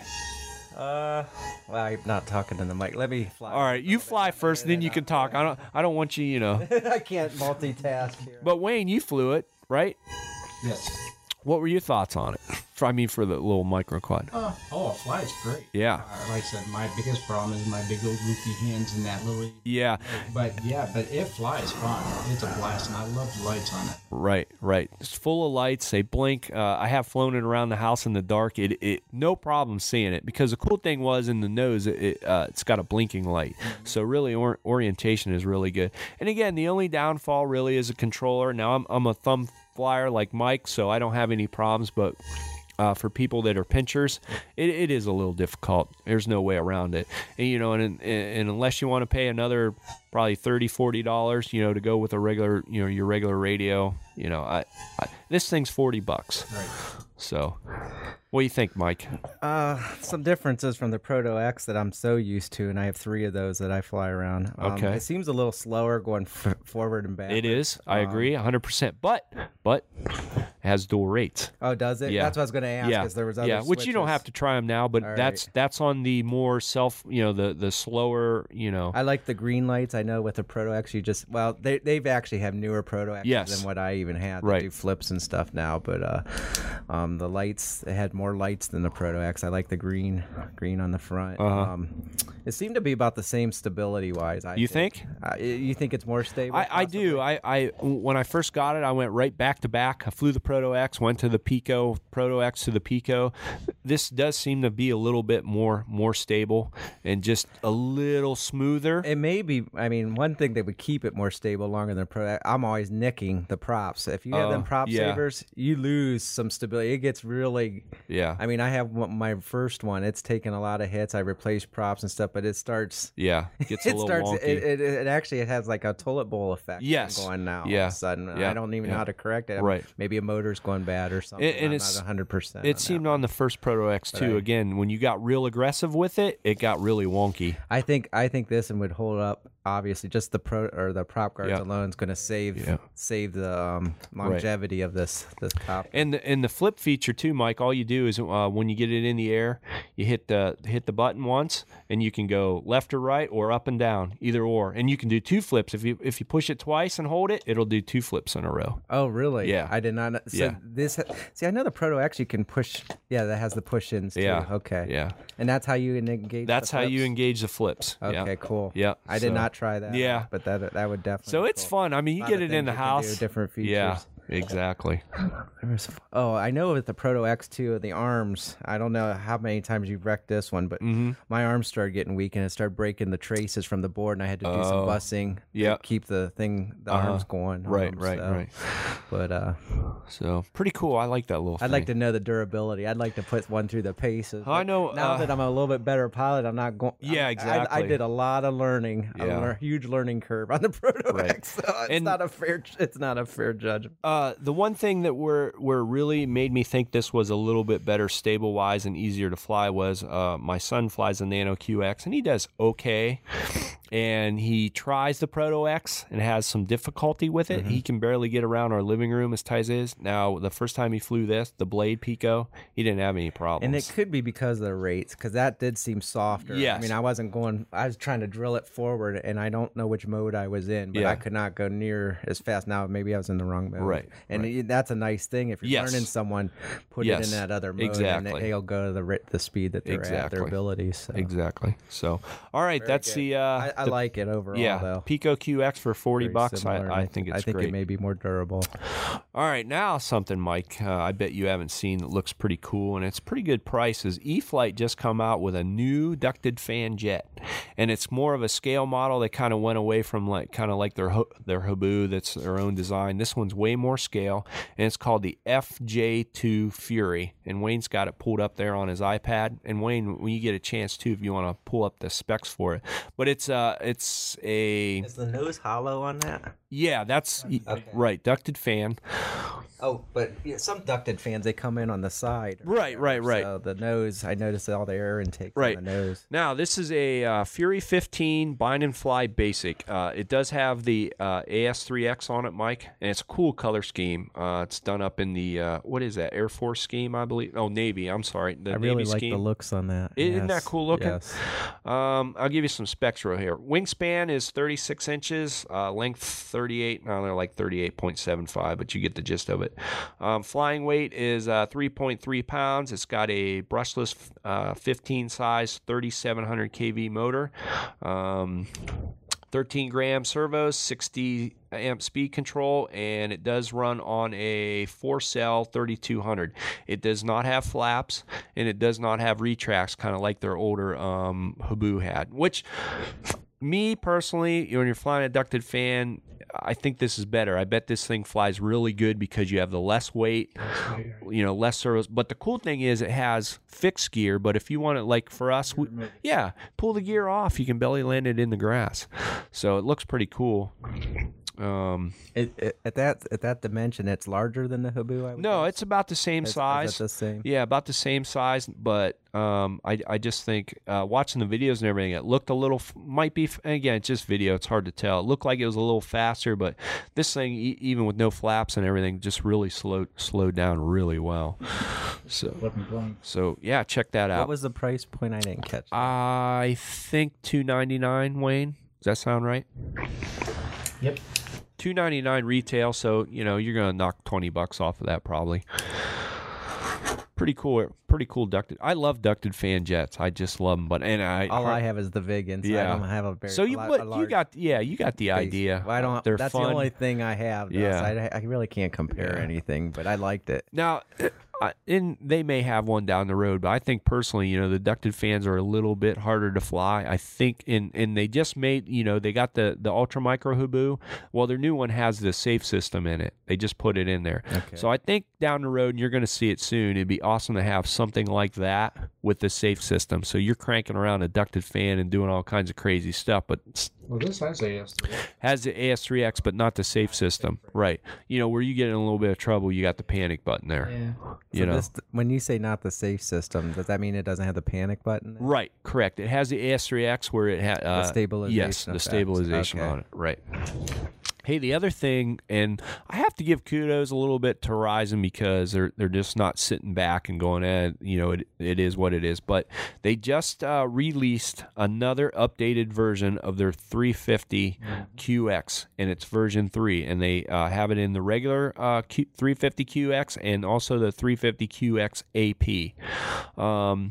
Uh, well, I'm not talking to the mic. Let me fly. All right, you fly first, then you can talk. I don't I don't want you, you know. I can't multitask here. But Wayne, you flew it, right? Yes. What were your thoughts on it? For, I mean, for the little micro quad. Uh, oh, it flies great. Yeah. Uh, like I said, my biggest problem is my big old goofy hands and that little. Yeah. But yeah, but it flies fine. It's a blast, and I love the lights on it. Right, right. It's full of lights. They blink. Uh, I have flown it around the house in the dark. It, it, no problem seeing it, because the cool thing was in the nose, it, it uh, it's got a blinking light. Mm-hmm. So really, or, orientation is really good. And again, the only downfall really is a controller. Now I'm I'm a thumb flyer like Mike, so I don't have any problems, but uh, for people that are pinchers, it, it is a little difficult. There's no way around it. And, you know, and, and unless you want to pay another probably thirty, forty dollars, you know, to go with a regular, you know, your regular radio, you know, I, I this thing's forty bucks. Right. So what do you think, Mike? Uh, some differences from the Proto X that I'm so used to, and I have three of those that I fly around. Um, Okay. It seems a little slower going f- forward and back. It is. I Um, agree one hundred percent. But, but it has dual rates. Oh, does it? Yeah. That's what I was going to ask. Yeah, Because there was other yeah, which you don't switches. have to try them now, but All that's right. that's on the more self, you know, the the slower, you know. I like the green lights. I know with the Proto X, you just well, they they've actually have newer Proto X's Yes. than what I even had. They Right. do flips and stuff now, but uh, um, the lights they had more lights than the Proto X. I like the green, green on the front. Uh-huh. Um, it seemed to be about the same stability wise. I You think? Uh, you think it's more stable? I, I do. I, I when I first got it, I went right back to back. I flew the Proto X, went to the Pico, Proto X to the Pico. This does seem to be a little bit more more stable and just a little smoother. It may be. I mean, one thing that would keep it more stable longer than Pro. I'm always nicking the props. If you have Uh, them prop yeah. savers, you lose some stability. It gets really. Yeah. I mean, I have one- my first one. It's taken a lot of hits. I replaced props and stuff, but it starts. Yeah, it gets a It little starts. wonky. It, it, it actually it has like a toilet bowl effect. Yes. Going now. Yeah. All of a sudden, Yeah. I don't even Yeah. know how to correct it. Right. Maybe a motor's going bad or something. And- and I'm it's- not one hundred percent. It seemed on the first Proto X too. I- Again, when you got real aggressive with it, it got really wonky. I think I think this one would hold up. Obviously, just the pro or the prop guards Yeah. alone is going to save Yeah. save the um, longevity of this this top. And the, and the flip feature too, Mike. All you do is uh, when you get it in the air, you hit the hit the button once, and you can go left or right or up and down, either or. And you can do two flips if you if you push it twice and hold it, it'll do two flips in a row. Oh, really? Yeah. I did not know. So Yeah. this see, I know the Proto X you can push. Yeah, that has the push ins. Too. Yeah. Okay. Yeah. And that's how you engage. That's the how you flips? engage the flips. Okay, Yeah. cool. Yeah, I did so- not try that. Yeah. But that that would definitely. So be it's cool. fun. I mean, you Lot get of it in the things you can do, house. different features. Yeah, exactly. There was- Oh, I know with the Proto X too, the arms. I don't know how many times you've wrecked this one, but Mm-hmm. my arms started getting weak and it started breaking the traces from the board, and I had to do some Oh. bussing Yeah. to keep the thing, the Uh-huh. arms going. on Right, them, right, so- right. But uh, So pretty cool. I like that little. I'd like to thing. know the durability. I'd like to put one through the paces. I but know, Now uh, that I'm a little bit better pilot, I'm not going. Yeah, I, exactly. I did a lot of learning. Yeah. A lear- huge learning curve on the Proto Right. X. So it's And- not a fair. It's not a fair judgment. Uh, the one thing that were were really made me think this was a little bit better stable wise and easier to fly was uh, my son flies a Nano Q X and he does okay. and he tries the Proto X and has some difficulty with it. Mm-hmm. He can barely get around our living room as tight as it is. Now, the first time he flew this, the Blade Pico, he didn't have any problems. And it could be because of the rates, because that did seem softer. Yes. I mean, I wasn't going, I was trying to drill it forward, and I don't know which mode I was in, but yeah. I could not go near as fast. Now, maybe I was in the wrong mode. Right. And right. It, that's a nice thing. If you're yes. learning someone, put yes. it in that other mode, exactly. and they'll go to the, the speed that they're exactly. at, their abilities. So. Exactly. So, all right, Very that's good. the, uh, I, I the, like it overall, yeah, though. Pico Q X for forty Very bucks. I, similar. I think it's I think great. it may be more durable. All right, now something, Mike, uh, I bet you haven't seen that looks pretty cool, and it's pretty good prices. E-Flite just come out with a new ducted fan jet, and it's more of a scale model. They kind of went away from like kind of like their their Haboo, that's their own design. This one's way more scale, and it's called the F J two Fury, and Wayne's got it pulled up there on his iPad. And Wayne, when you get a chance too, if you want to pull up the specs for it, but it's uh it's a Is the nose hollow on that? Yeah, that's okay. Right, ducted fan. Oh, but yeah, some ducted fans, they come in on the side. Right, right, right. So the nose, I noticed all the air intake right. on the nose. Now, this is a uh, Fury fifteen Bind and Fly Basic. Uh, it does have the uh, A S three X on it, Mike, and it's a cool color scheme. Uh, it's done up in the, uh, what is that, Air Force scheme, I believe? Oh, Navy, I'm sorry. The I Navy really like scheme. the looks on that. Isn't yes. that cool looking? Yes. Um, I'll give you some specs right here. Wingspan is thirty-six inches, uh, length thirty-eight, no, they're like thirty-eight point seven five, but you get the gist of it. Um, flying weight is uh, three point three pounds. It's got a brushless uh, fifteen size thirty-seven hundred k V motor. Um, thirteen gram servos, sixty amp speed control, and it does run on a four cell thirty-two hundred. It does not have flaps, and it does not have retracts, kind of like their older um, Haboo had, which me personally, when you're flying a ducted fan, I think this is better. I bet this thing flies really good because you have the less weight, you know, less servos. But the cool thing is it has fixed gear. But if you want it, like for us, we, yeah, pull the gear off. You can belly land it in the grass. So it looks pretty cool. Um, it, it, at that at that dimension, it's larger than the Haboo. I would no, guess? it's about the same Is- is size. that the same? Yeah, about the same size. But um, I I just think uh, watching the videos and everything, it looked a little might be again it's just video. It's hard to tell. It looked like it was a little faster, but this thing e- even with no flaps and everything, just really slowed slowed down really well. So so yeah, check that out. What was the price point? I didn't catch. I think two ninety-nine. Wayne, does that sound right? Yep. two ninety-nine retail, so you know you're gonna knock twenty bucks off of that probably. Pretty cool, pretty cool ducted. I love ducted fan jets. I just love them. But and I all I have is the Vig inside. Yeah. I don't have a very. So you a lot, but a you large got yeah you got the face. idea. Well, I don't. They're that's fun. the only thing I have. though, Yeah. so I, I really can't compare Yeah. anything, but I liked it. Now, I, and they may have one down the road, but I think personally, you know, the ducted fans are a little bit harder to fly. I think, in and they just made, you know, they got the the Ultra Micro Haboo. Well, their new one has the safe system in it. They just put it in there. Okay. So I think down the road, and you're going to see it soon. It'd be awesome to have something like that with the safe system. So you're cranking around a ducted fan and doing all kinds of crazy stuff, but it's Well, this has A S three. has the A S three X, but not the safe system. Right. You know, where you get in a little bit of trouble, you got the panic button there. Yeah. You So know. this, when you say not the safe system, does that mean it doesn't have the panic button? Right, correct. It has the A S three X where it has uh, stabilization Yes, the effect. stabilization Okay. on it. Right. Hey, the other thing, and I have to give kudos a little bit to Horizon because they're they're just not sitting back and going, eh, you know, it it is what it is. But they just uh, released another updated version of their three fifty Q X, and it's version three, and they uh, have it in the regular uh, Q, three fifty Q X and also the three fifty Q X A P. Um,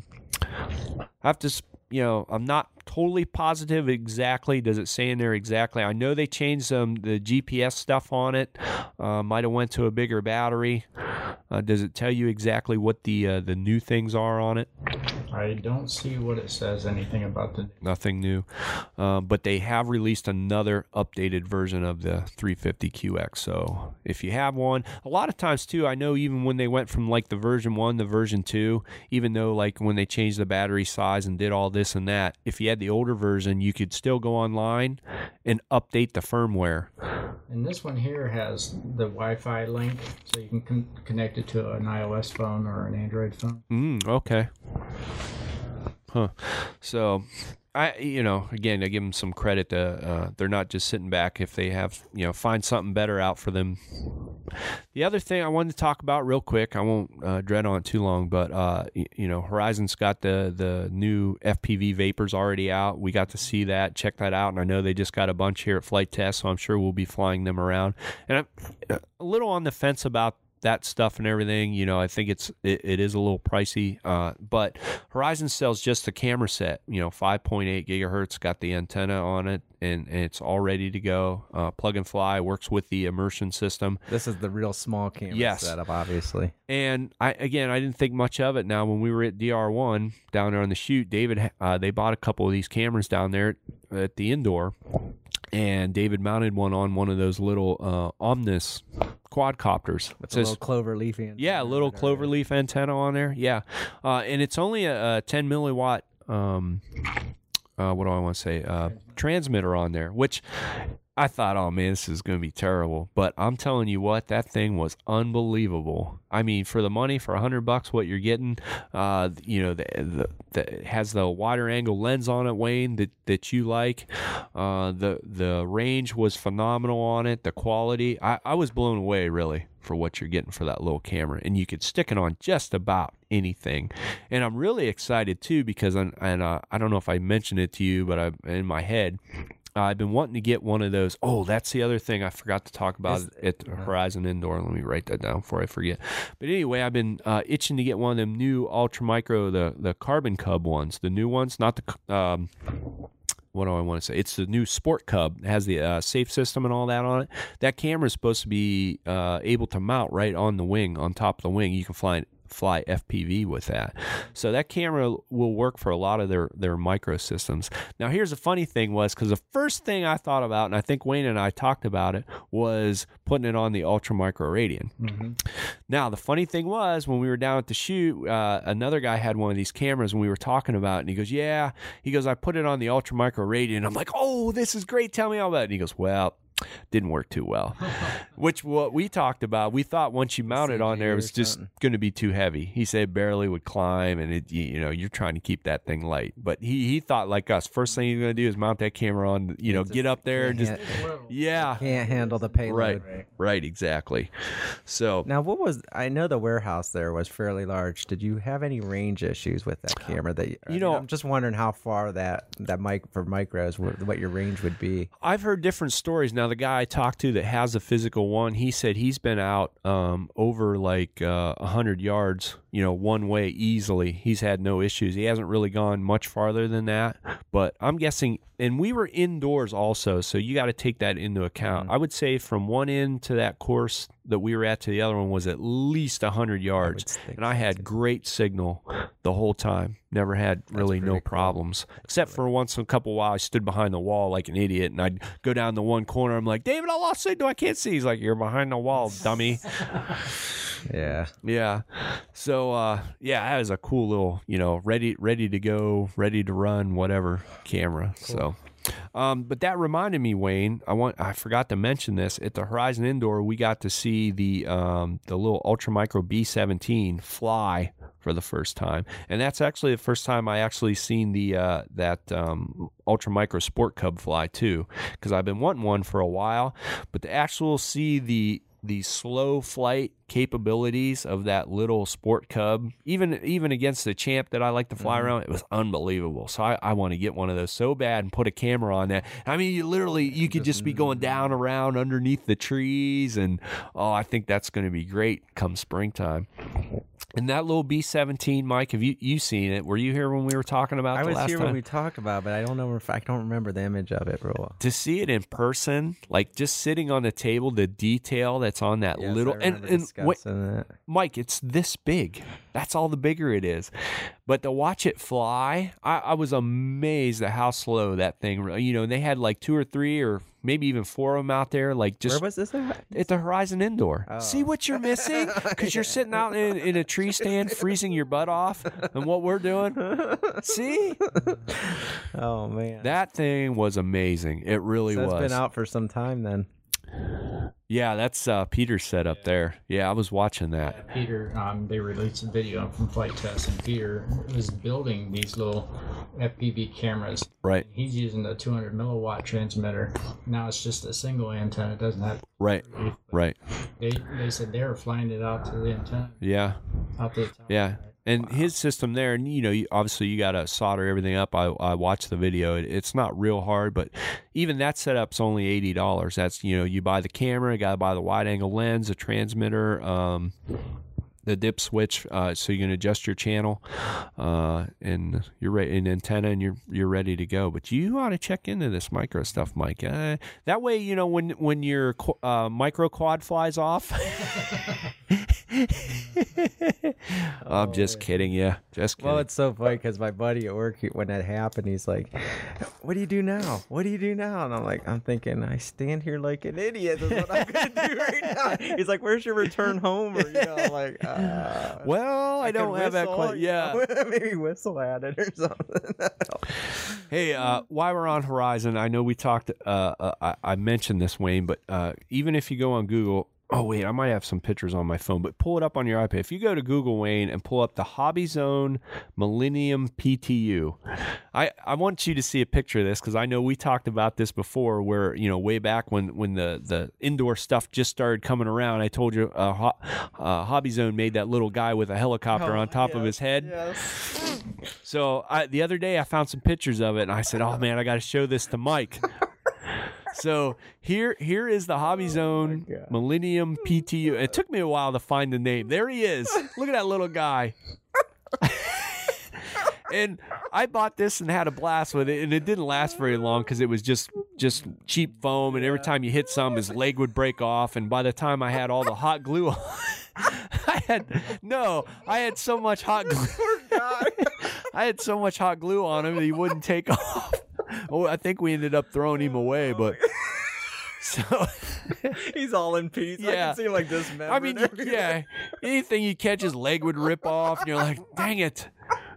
I have to. Sp- You know, I'm not totally positive exactly. Does it say in there exactly? I know they changed um, the G P S stuff on it. Uh, might have went to a bigger battery. Uh, does it tell you exactly what the uh, the new things are on it? I don't see what it says anything about the. Nothing new. Um, but they have released another updated version of the three fifty Q X. So if you have one, a lot of times too, I know even when they went from like the version one to version two, even though like when they changed the battery size and did all this and that, if you had the older version, you could still go online and update the firmware. And this one here has the Wi-Fi link, so you can con- connect it to an iOS phone or an Android phone. Mm, okay. Huh. So, I, you know, again, I give them some credit. To, uh, they're not just sitting back if they have, you know, find something better out for them. The other thing I wanted to talk about real quick, I won't uh, dread on it too long, but, uh, you, you know, Horizon's got the, the new F P V Vapors already out. We got to see that, check that out, and I know they just got a bunch here at Flight Test, so I'm sure we'll be flying them around. And I'm a little on the fence about that stuff and everything. You know, I think it's it, it is a little pricey, uh, but Horizon sells just a camera set, you know, five point eight gigahertz, got the antenna on it, and, and it's all ready to go. Uh, plug and fly, works with the immersion system. This is the real small camera Yes. setup, obviously. And I again, I didn't think much of it. Now, when we were at D R one down there on the shoot, David, uh, they bought a couple of these cameras down there at the indoor, and David mounted one on one of those little uh, Omnis quadcopters. With It a says- little clover leaf antenna. yeah, a little clover leaf antenna on there. Yeah, uh, and it's only a, a ten milliwatt. Um, uh, what do I want to say? Uh, transmitter on there, which I thought, oh man, this is going to be terrible. But I'm telling you what, that thing was unbelievable. I mean, for the money, for a hundred bucks, what you're getting, uh, you know, the, the, the it has the wider angle lens on it, Wayne, that, that you like. Uh, the the range was phenomenal on it. The quality, I, I was blown away really for what you're getting for that little camera, and you could stick it on just about anything. And I'm really excited too because I'm, and uh, I don't know if I mentioned it to you, but I in my head. Uh, I've been wanting to get one of those. Oh, that's the other thing I forgot to talk about Is- at the Horizon Indoor. Let me write that down before I forget. But anyway, I've been uh, itching to get one of them new Ultra Micro, the the Carbon Cub ones, the new ones, not the. Um, what do I want to say? It's the new Sport Cub. It has the uh, safe system and all that on it. That camera is supposed to be uh, able to mount right on the wing, on top of the wing. You can fly fly F P V with that. So that camera will work for a lot of their, their micro systems. Now, here's the funny thing was, because the first thing I thought about, and I think Wayne and I talked about it, was putting it on the Ultra Micro Radian. Mm-hmm. Now, the funny thing was, when we were down at the shoot, uh, another guy had one of these cameras and we were talking about it, and he goes, yeah, he goes, I put it on the Ultra Micro Radian. I'm like, oh, this is great. Tell me all about it. And he goes, well, didn't work too well. Which what we talked about, we thought once you mount it on there, it was just going to be too heavy. He said barely would climb, and it, you, you know, you're trying to keep that thing light. But he, he thought like us. First thing he's going to do is mount that camera on, you know, get up there and just, yeah, Can't handle the payload. right, right, exactly. So Now, what was? I know the warehouse there was fairly large. Did you have any range issues with that camera? That you, I You mean, know- I'm just wondering how far that that mic for micros, what, what your range would be. I've heard different stories. Now, the guy I talked to that has a physical one, he said he's been out um, over like uh, one hundred yards, you know, one way easily. He's had no issues. He hasn't really gone much farther than that. But I'm guessing, and we were indoors also, so you got to take that into account. Mm-hmm. I would say from one end to that course that we were at to the other one was at least one hundred yards. think And I so, had too. great signal the whole time. Never had really no pretty cool. problems. Except for once in a couple while I stood behind the wall like an idiot, and I'd go down the one corner. I'm like, David, I lost signal. I can't see. He's like, you're behind the wall, dummy. Yeah. Yeah. So uh, yeah, that was a cool little, you know, ready ready to go, ready to run, whatever camera. So um, but that reminded me, Wayne, I want I forgot to mention this. At the Horizon Indoor, we got to see the um, the little Ultra Micro B seventeen fly for the first time. And that's actually the first time I actually seen the uh, that um, Ultra Micro Sport Cub fly too, because I've been wanting one for a while, but to actually see the the slow flight capabilities of that little Sport Cub, even even against the Champ that I like to fly around, it was unbelievable. So I, I want to get one of those so bad and put a camera on that. I mean, you literally, you could just be going down around underneath the trees, and oh, I think that's going to be great come springtime. And that little B seventeen, Mike, have you you seen it? Were you here when we were talking about I the was last here time? when we talked about it, but I don't know if I don't remember the image of it real well. To see it in person, like just sitting on the table, the detail that's on that Yes, little I and, remember and wait, discussing that. Mike, it's this big. That's all the bigger it is. But to watch it fly, I, I was amazed at how slow that thing. You know, they had like two or three or maybe even four of them out there, like just Where was this at? at the Horizon Indoor. Oh. See what you're missing? Because you're sitting out in, in a tree stand freezing your butt off, and what we're doing. See? Oh man, That thing was amazing. It really so it's was. been out for some time then. Yeah, that's uh, Peter's setup there. Yeah, I was watching that. Peter, um, they released a video from Flight Test, and Peter was building these little F P V cameras. Right. He's using the two hundred milliwatt transmitter. Now it's just a single antenna. It doesn't have. Right. Right. They they said they were flying it out to the antenna. Yeah. Out the tower. Yeah. And his system there, and you know, you, obviously you got to solder everything up. I, I watched the video. It, it's not real hard, but even that setup's only eighty dollars. That's, you know, you buy the camera, you got to buy the wide angle lens, the transmitter, um, the dip switch, uh, so you can adjust your channel, uh, and you're ready, an antenna, and you're you're ready to go. But you ought to check into this micro stuff, Mike. Uh, that way, you know, when when your uh, micro quad flies off. I'm just kidding, yeah. Just kidding. Well, it's so funny because my buddy at work, he- when that happened, he's like, "What do you do now? What do you do now?" And I'm like, "I'm thinking, I stand here like an idiot. Is what I'm gonna do right now." He's like, "Where's your return home?" Or you know, like, uh, well, I, I don't could have that. whistle, Quite, you yeah. know, maybe whistle at it or something. Hey, uh, while we're on Horizon, I know we talked. Uh, uh, I, I mentioned this, Wayne, but uh, even if you go on Google. Oh, wait, I might have some pictures on my phone, but pull it up on your iPad. If you go to Google, Wayne, and pull up the Hobby Zone Millennium P T U, I, I want you to see a picture of this because I know we talked about this before where, you know, way back when, when the, the indoor stuff just started coming around, I told you uh, Ho- uh, Hobby Zone made that little guy with a helicopter on top of his head. Yes. So I, the other day I found some pictures of it, and I said, oh, man, I got to show this to Mike. So here, here is the Hobby Zone God. Millennium P T U. It took me a while to find the name. There he is. Look at that little guy. And I bought this and had a blast with it, and it didn't last very long because it was just just cheap foam, and every time you hit some, his leg would break off. And by the time I had all the hot glue on, I had no, I had so much hot glue. I had so much hot glue on him that he wouldn't take off. Oh, I think we ended up throwing him away, but so He's all in peace. I Yeah. can see him like this. I mean, you, yeah, anything you catch, his leg would rip off, and you're like, dang it.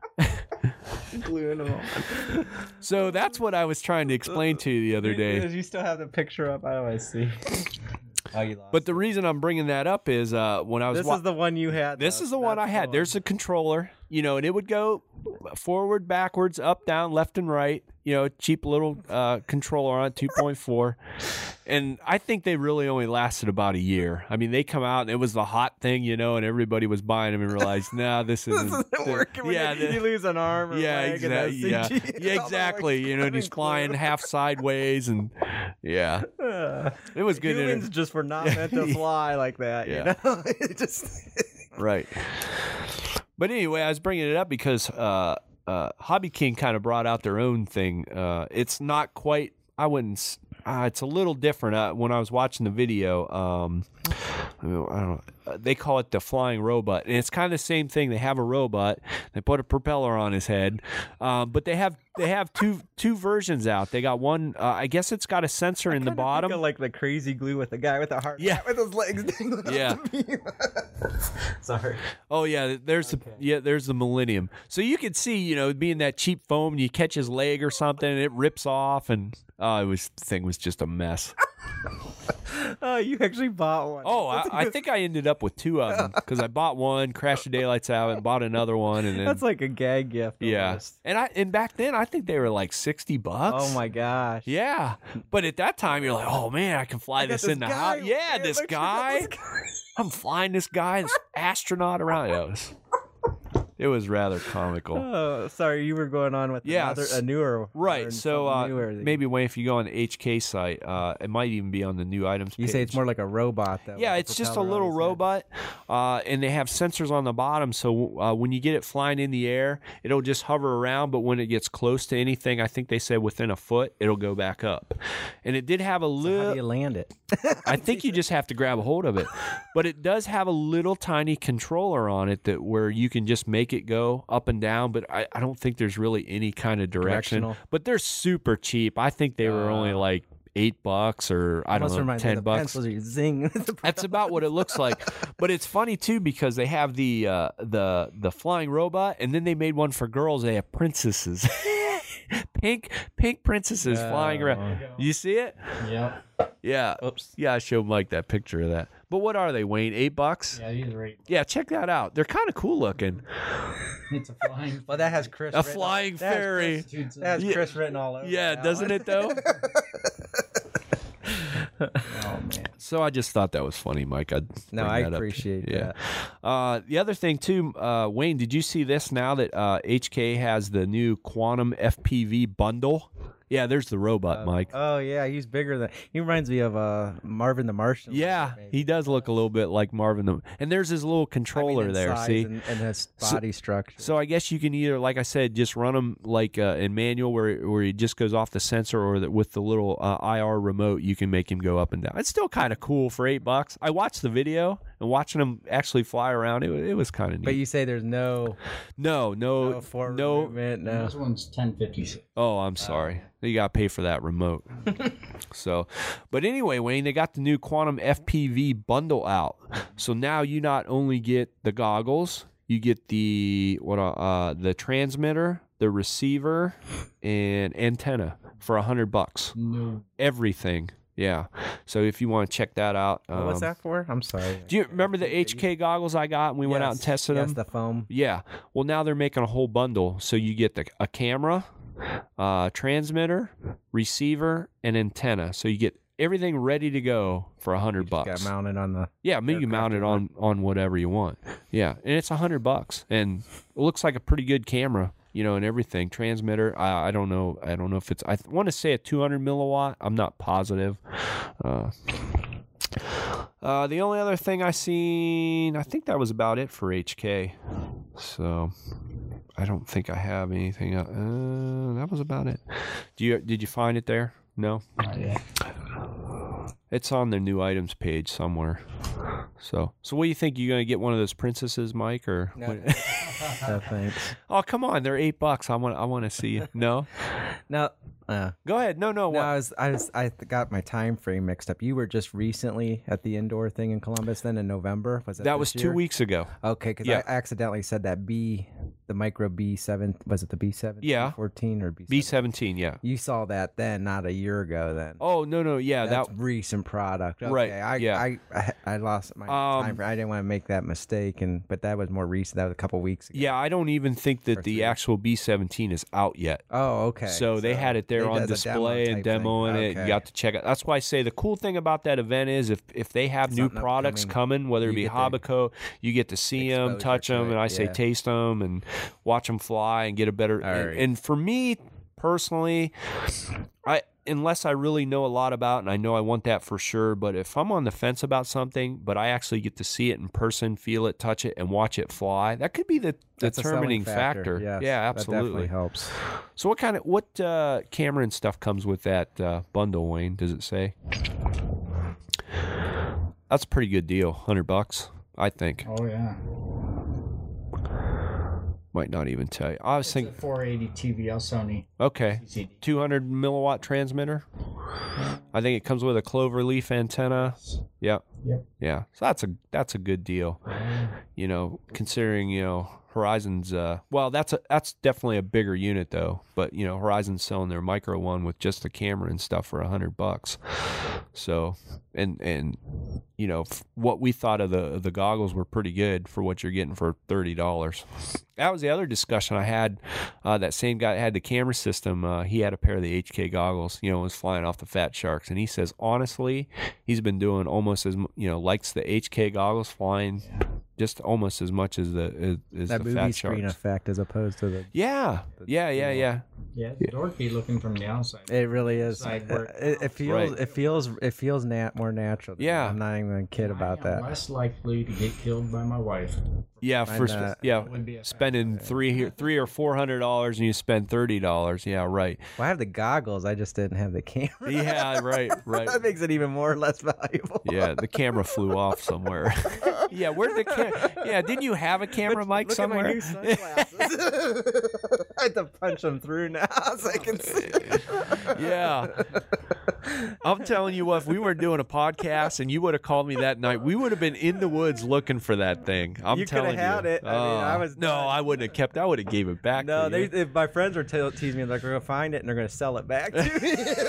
gluing them on. So that's what I was trying to explain to you the other day. You still have the picture up? I don't want to see. Oh, you lost. But the reason I'm bringing that up is uh, when I was This wa- is the one you had. This though. is the one I That's had. the There's a controller, you know, and it would go forward, backwards, up, down, left, and right. You know, cheap little uh, controller on it, two point four. And I think they really only lasted about a year. I mean, they come out and it was the hot thing, you know, and everybody was buying them and realized, nah, this isn't, This isn't working. When yeah, you, the- you lose an arm. Or yeah, leg and that exactly. Yeah, C G, yeah, it's all the exactly. way You know, and he's glued. flying half sideways, and yeah, Uh, it was good. Humans inter- just were not meant to fly like that. Yeah. You know, it just. Right. But anyway, I was bringing it up because uh, uh, Hobby King kind of brought out their own thing. Uh, it's not quite, I wouldn't, s- uh, it's a little different. Uh, when I was watching the video, um, I don't know, uh, they call it the flying robot. And it's kind of the same thing. They have a robot, they put a propeller on his head, um, but they have they have two two versions out. They got one, uh, I guess it's got a sensor in the Kinda bottom. think of like the crazy glue with the guy with the heart. Yeah. With his legs dangling off Yeah. the beam. Sorry. Oh yeah, there's the yeah, there's the Millennium. So you can see, you know, being that cheap foam, and you catch his leg or something, and it rips off, and oh, it was the thing was just a mess. Oh, you actually bought one. Oh, I, I think I ended up with two of them because I bought one, crashed the daylights out, and bought another one, and then That's like a gag gift. yeah, almost. and I and back then I think they were like sixty bucks. Oh my gosh. Yeah, but at that time you're like, oh man, I can fly I got this, in the guy. house. Yeah, Man, this look, check out guy. this guy. I'm flying this guy, this astronaut around. Yeah, it was, it was rather comical. Oh, sorry, you were going on with Yeah, another, s- a newer. Right. or So something uh, newer that- maybe Wayne, if you go on the H K site, uh, it might even be on the new items you page. say it's more like a robot though. Yeah, with it's the just a propeller on little his head. robot, uh, and they have sensors on the bottom. So uh, when you get it flying in the air, it'll just hover around. But when it gets close to anything, I think they said within a foot, it'll go back up. And it did have a How do little. you land it? I think you just have to grab a hold of it, but it does have a little tiny controller on it that where you can just make it go up and down. But I, I don't think there's really any kind of direction. Directional. But they're super cheap. I think they were only like eight bucks or I don't Almost know, reminds me ten of the bucks. pencils you zing. with the That's about what it looks like. But it's funny too because they have the uh, the the flying robot, and then they made one for girls. They have princesses, pink pink princesses flying around. You see it? Yep. Yeah. Oops. Yeah, I showed Mike that picture of that. But what are they, Wayne? Eight bucks? Yeah, these are eight. Yeah, check that out. They're kind of cool looking. It's a flying. Well, that has Chris. A written- flying that has fairy. Chris- That has Yeah. Chris written all over. Yeah, that doesn't one. it though? Oh man. So I just thought that was funny, Mike. I'd No, bring I that up. appreciate Yeah. that. Uh, the other thing too, uh, Wayne, did you see this now that uh, H K has the new Quantum F P V bundle? Yeah, there's the robot, Mike. Oh yeah, he's bigger than. He reminds me of uh, Marvin the Martian. Yeah, maybe. he does look a little bit like Marvin. The, and there's his little I mean, controller in there. size See, and, and his So- body structure. so I guess you can either, like I said, just run them like uh, in manual, where where he just goes off the sensor, or that with the little uh, I R remote, you can make him go up and down. It's still kind of cool for eight bucks. I watched the video and watching him actually fly around. It, wa- it was kind of neat. But you say there's no no, no, no forward no. movement. No. This one's ten fifty six. Oh, I'm sorry. You got to pay for that remote. So, but anyway, Wayne, they got the new Quantum F P V bundle out. So now you not only get the goggles, you get the what uh, uh the transmitter, the receiver, and antenna for a hundred bucks. No. Everything. Yeah. So if you want to check that out, um, What's that for? I'm sorry. do you remember the H K goggles I got and we went out and Yes, tested yes, them? the foam. Yeah. Well, now they're making a whole bundle. So you get the a camera, uh, transmitter, receiver, and antenna. So you get everything ready to go for a hundred Got bucks. mounted on the. Yeah, I mean you can mount it on on whatever you want. Yeah, and it's a hundred bucks, and it looks like a pretty good camera. You know, and everything. Transmitter. I, I don't know. I don't know if it's. I th- want to say a two hundred milliwatt. I'm not positive. Uh, uh, the only other thing I seen, I think that was about it for H K. So I don't think I have anything. Uh, uh, that was about it. Do you did you find it there? No. Not yet. It's on their new items page somewhere. So, so what do you think? You gonna get one of those princesses, Mike, or? No. what- No, thanks. Oh, come on! They're eight bucks. I want. I want to see you. No. No. Uh, Go ahead. No, no. no, What? I was, I was, I got my time frame mixed up. You were just recently at the indoor thing in Columbus, then in November. Was it That this was two year? weeks ago. Okay, because Yeah. I accidentally said that B, the micro B seven. Was it the B seven? Yeah. fourteen or B? B seventeen. Yeah. You saw that then, not a year ago. Then. Oh no, no. Yeah. That's that. recent product. Okay, Right, I, yeah. I, I, I lost my Um, time frame. I didn't want to make that mistake, and but that was more recent. That was a couple weeks ago. Yeah. I don't even think that Or the three. actual B seventeen is out yet. Oh, okay. So they had it there they on did the display demo and type thing. demoing it. You Okay. got to check it. That's why I say the cool thing about that event is if if they have new Something products upcoming, coming, whether it you be get the Habaco, you get to see them, exposure touch to them, it, and I say yeah. taste them and watch them fly and get a better. All and, right. and for me personally, I unless I really know a lot about, and I know I want that for sure. But if I'm on the fence about something, but I actually get to see it in person, feel it, touch it, and watch it fly, that could be the That's a selling determining factor. Yes, Yeah, That definitely absolutely. helps. So what kind of what uh, camera and stuff comes with that uh, bundle, Wayne? Does it say? That's a pretty good deal, hundred bucks, I think. Oh yeah. Might not even tell you. I was It's a thinking, four eighty T V L Sony okay, C C D. two hundred milliwatt transmitter. I think it comes with a clover leaf antenna. Yep. Yep. Yeah. So that's a that's a good deal. You know, considering you know Horizon's. Uh, well, that's a that's definitely a bigger unit though. But you know, Horizon's selling their micro one with just the camera and stuff for a hundred bucks. So, and and you know f- what we thought of the the goggles were pretty good for what you're getting for thirty dollars. That was the other discussion I had. Uh, that same guy that had the camera system. Uh, he had a pair of the H K goggles. You know, was flying off the Fat Sharks, and he says honestly, he's been doing almost as mu- you know likes the H K goggles flying just almost as much as the as, as That the movie Fat screen Sharks. effect as opposed to the. Yeah, yeah, yeah, yeah. Yeah, it's dorky looking from the outside. It really is. Side It, work. it, it feels. Right. It feels. It feels nat- more natural. to me. Yeah. I'm not even gonna kid about I am that. less likely to get killed by my wife. Yeah, Mine, for uh, yeah, Would be a spending three three or four hundred dollars and you spend thirty dollars. Yeah, right. Well, I have the goggles. I just didn't have the camera. Yeah, right, right. That makes it even more or less valuable. Yeah, the camera flew off somewhere. Yeah, where did the camera? Yeah, didn't you have a camera, Mike, Look somewhere? at my new sunglasses. I had to punch them through now so I can see. Yeah. I'm telling you what, if we were doing a podcast and you would have called me that night, we would have been in the woods looking for that thing. I'm You coulda telling you. had it. I mean, I Oh, was no, done. I wouldn't have kept. I would have gave it back. No, to they, you. if my friends were te- teasing me, they're going to find it and they're going to sell it back to me.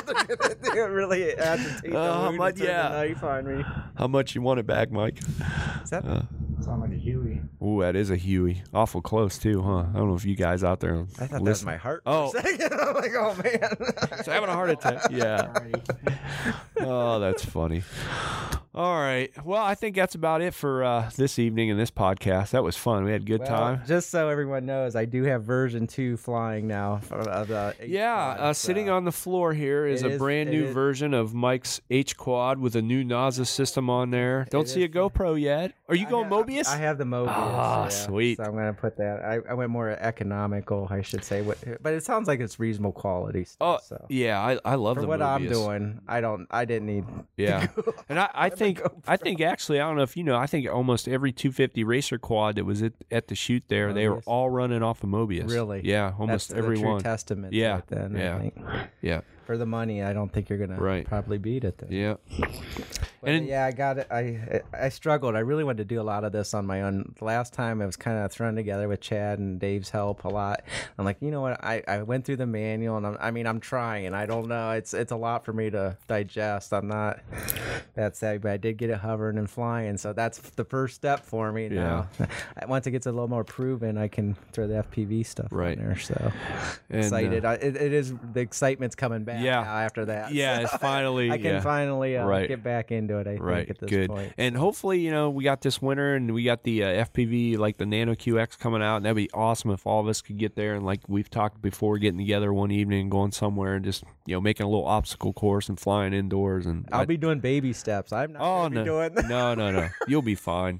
It really agitates Uh, how the mood much- to turn yeah. the knife on me. How much you want it back, Mike? Is that Uh, Sound like a Huey. ooh, that is a Huey. Awful close too, huh? I don't know if you guys out there. I thought that was listen. my heart. Oh. For a second. I'm like, oh man. So having a heart attack. Yeah. Alrighty. Oh, that's funny. All right. Well, I think that's about it for uh, this evening and this podcast. That was fun. We had a good Well, time. Just so everyone knows, I do have version two flying now of the H Yeah, quad, uh, so- sitting on the floor here is It a is- brand it new is- version of Mike's H Quad with a new NASA system on there. Don't It see a is- GoPro yet. Are you I going have- Mobius? I have the Mobius. Ah, yeah. sweet. So I'm gonna put that. I, I went more economical, I should say, What- but it sounds like it's reasonable quality Oh, stuff. so. yeah, I, I love For the what I'm Mobius. doing, I don't. I didn't need. Yeah, and I, I think I think actually I don't know if you know I think almost every two fifty racer quad that was at, at the shoot there they were Mobius. all running off of Mobius. Really? Yeah, almost That's every the true one. testament. to Yeah, it then, yeah. I think. Yeah, For the money, I don't think you're gonna Right. probably beat it. Then. yeah. But, And- yeah, I got it. I I struggled. I really wanted to do a lot of this on my own. The last time I was kind of thrown together with Chad and Dave's help a lot. I'm like, you know what? I, I went through the manual, and I'm, I mean, I'm trying. I don't know. It's it's a lot for me to digest. I'm not that savvy, but I did get it hovering and flying, so that's the first step for me. Now, once it gets a little more proven, I can throw the F P V stuff Right. on there. So And, uh, excited. I, it, it is the excitement's coming back. Yeah. now after that. Yeah, So it's finally- I can yeah. finally uh, Right. get back into it. I Right, think at this good. point. And hopefully, you know, we got this winter and we got the uh, F P V, like the Nano Q X coming out. And that'd be awesome if all of us could get there. And like we've talked before, getting together one evening and going somewhere and just, you know, making a little obstacle course and flying indoors. And I'll I- be doing baby steps. I'm not Oh, gonna no. be doing that. no, no, no. You'll be fine.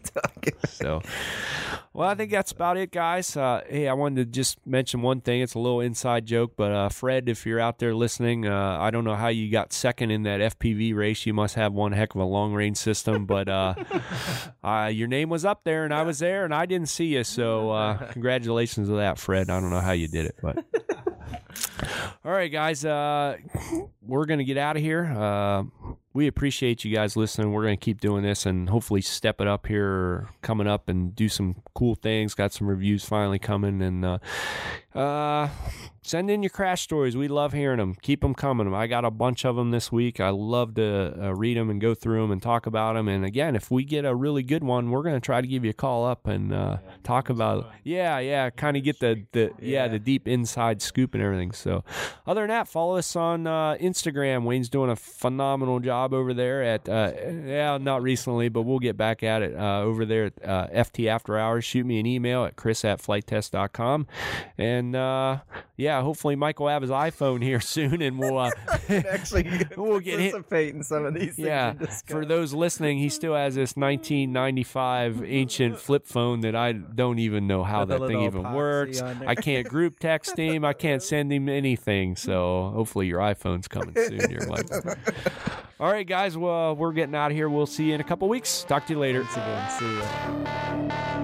So, well, I think that's about it, guys. Uh, hey, I wanted to just mention one thing. It's a little inside joke, but uh, Fred, if you're out there listening, uh, I don't know how you got second in that F P V race. You must have one heck of a long range system, but uh, uh, your name was up there, and I was there, and I didn't see you. So, uh, congratulations to that, Fred. I don't know how you did it, but. All right, guys, uh, we're going to get out of here. Uh, we appreciate you guys listening. We're going to keep doing this and hopefully step it up here coming up and do some cool things. Got some reviews finally coming. And uh, uh, send in your crash stories. We love hearing them. Keep them coming. I got a bunch of them this week. I love to uh, read them and go through them and talk about them. And again, if we get a really good one, we're going to try to give you a call up and uh, talk about it. Yeah, yeah, kind of get the, the yeah. the deep inside scoop and everything. So other than that, follow us on uh, Instagram. Wayne's doing a phenomenal job over there at, uh, yeah, not recently, but we'll get back at it uh, over there at uh, F T After Hours. Shoot me an email at chris at flight test dot com. And uh, yeah, hopefully Mike will have his iPhone here soon and we'll, uh, Actually, we'll get hit. participate in some of these things. Yeah, we discussed. for those listening, he still has this nineteen ninety-five ancient flip phone that I don't even know how With a that thing little even epoxy works. on there. I can't group text him. I can't send him anything. So hopefully your iPhone's coming soon. You're like, all right, guys. Well, we're getting out of here. We'll see you in a couple weeks. Talk to you later. Once again, see ya.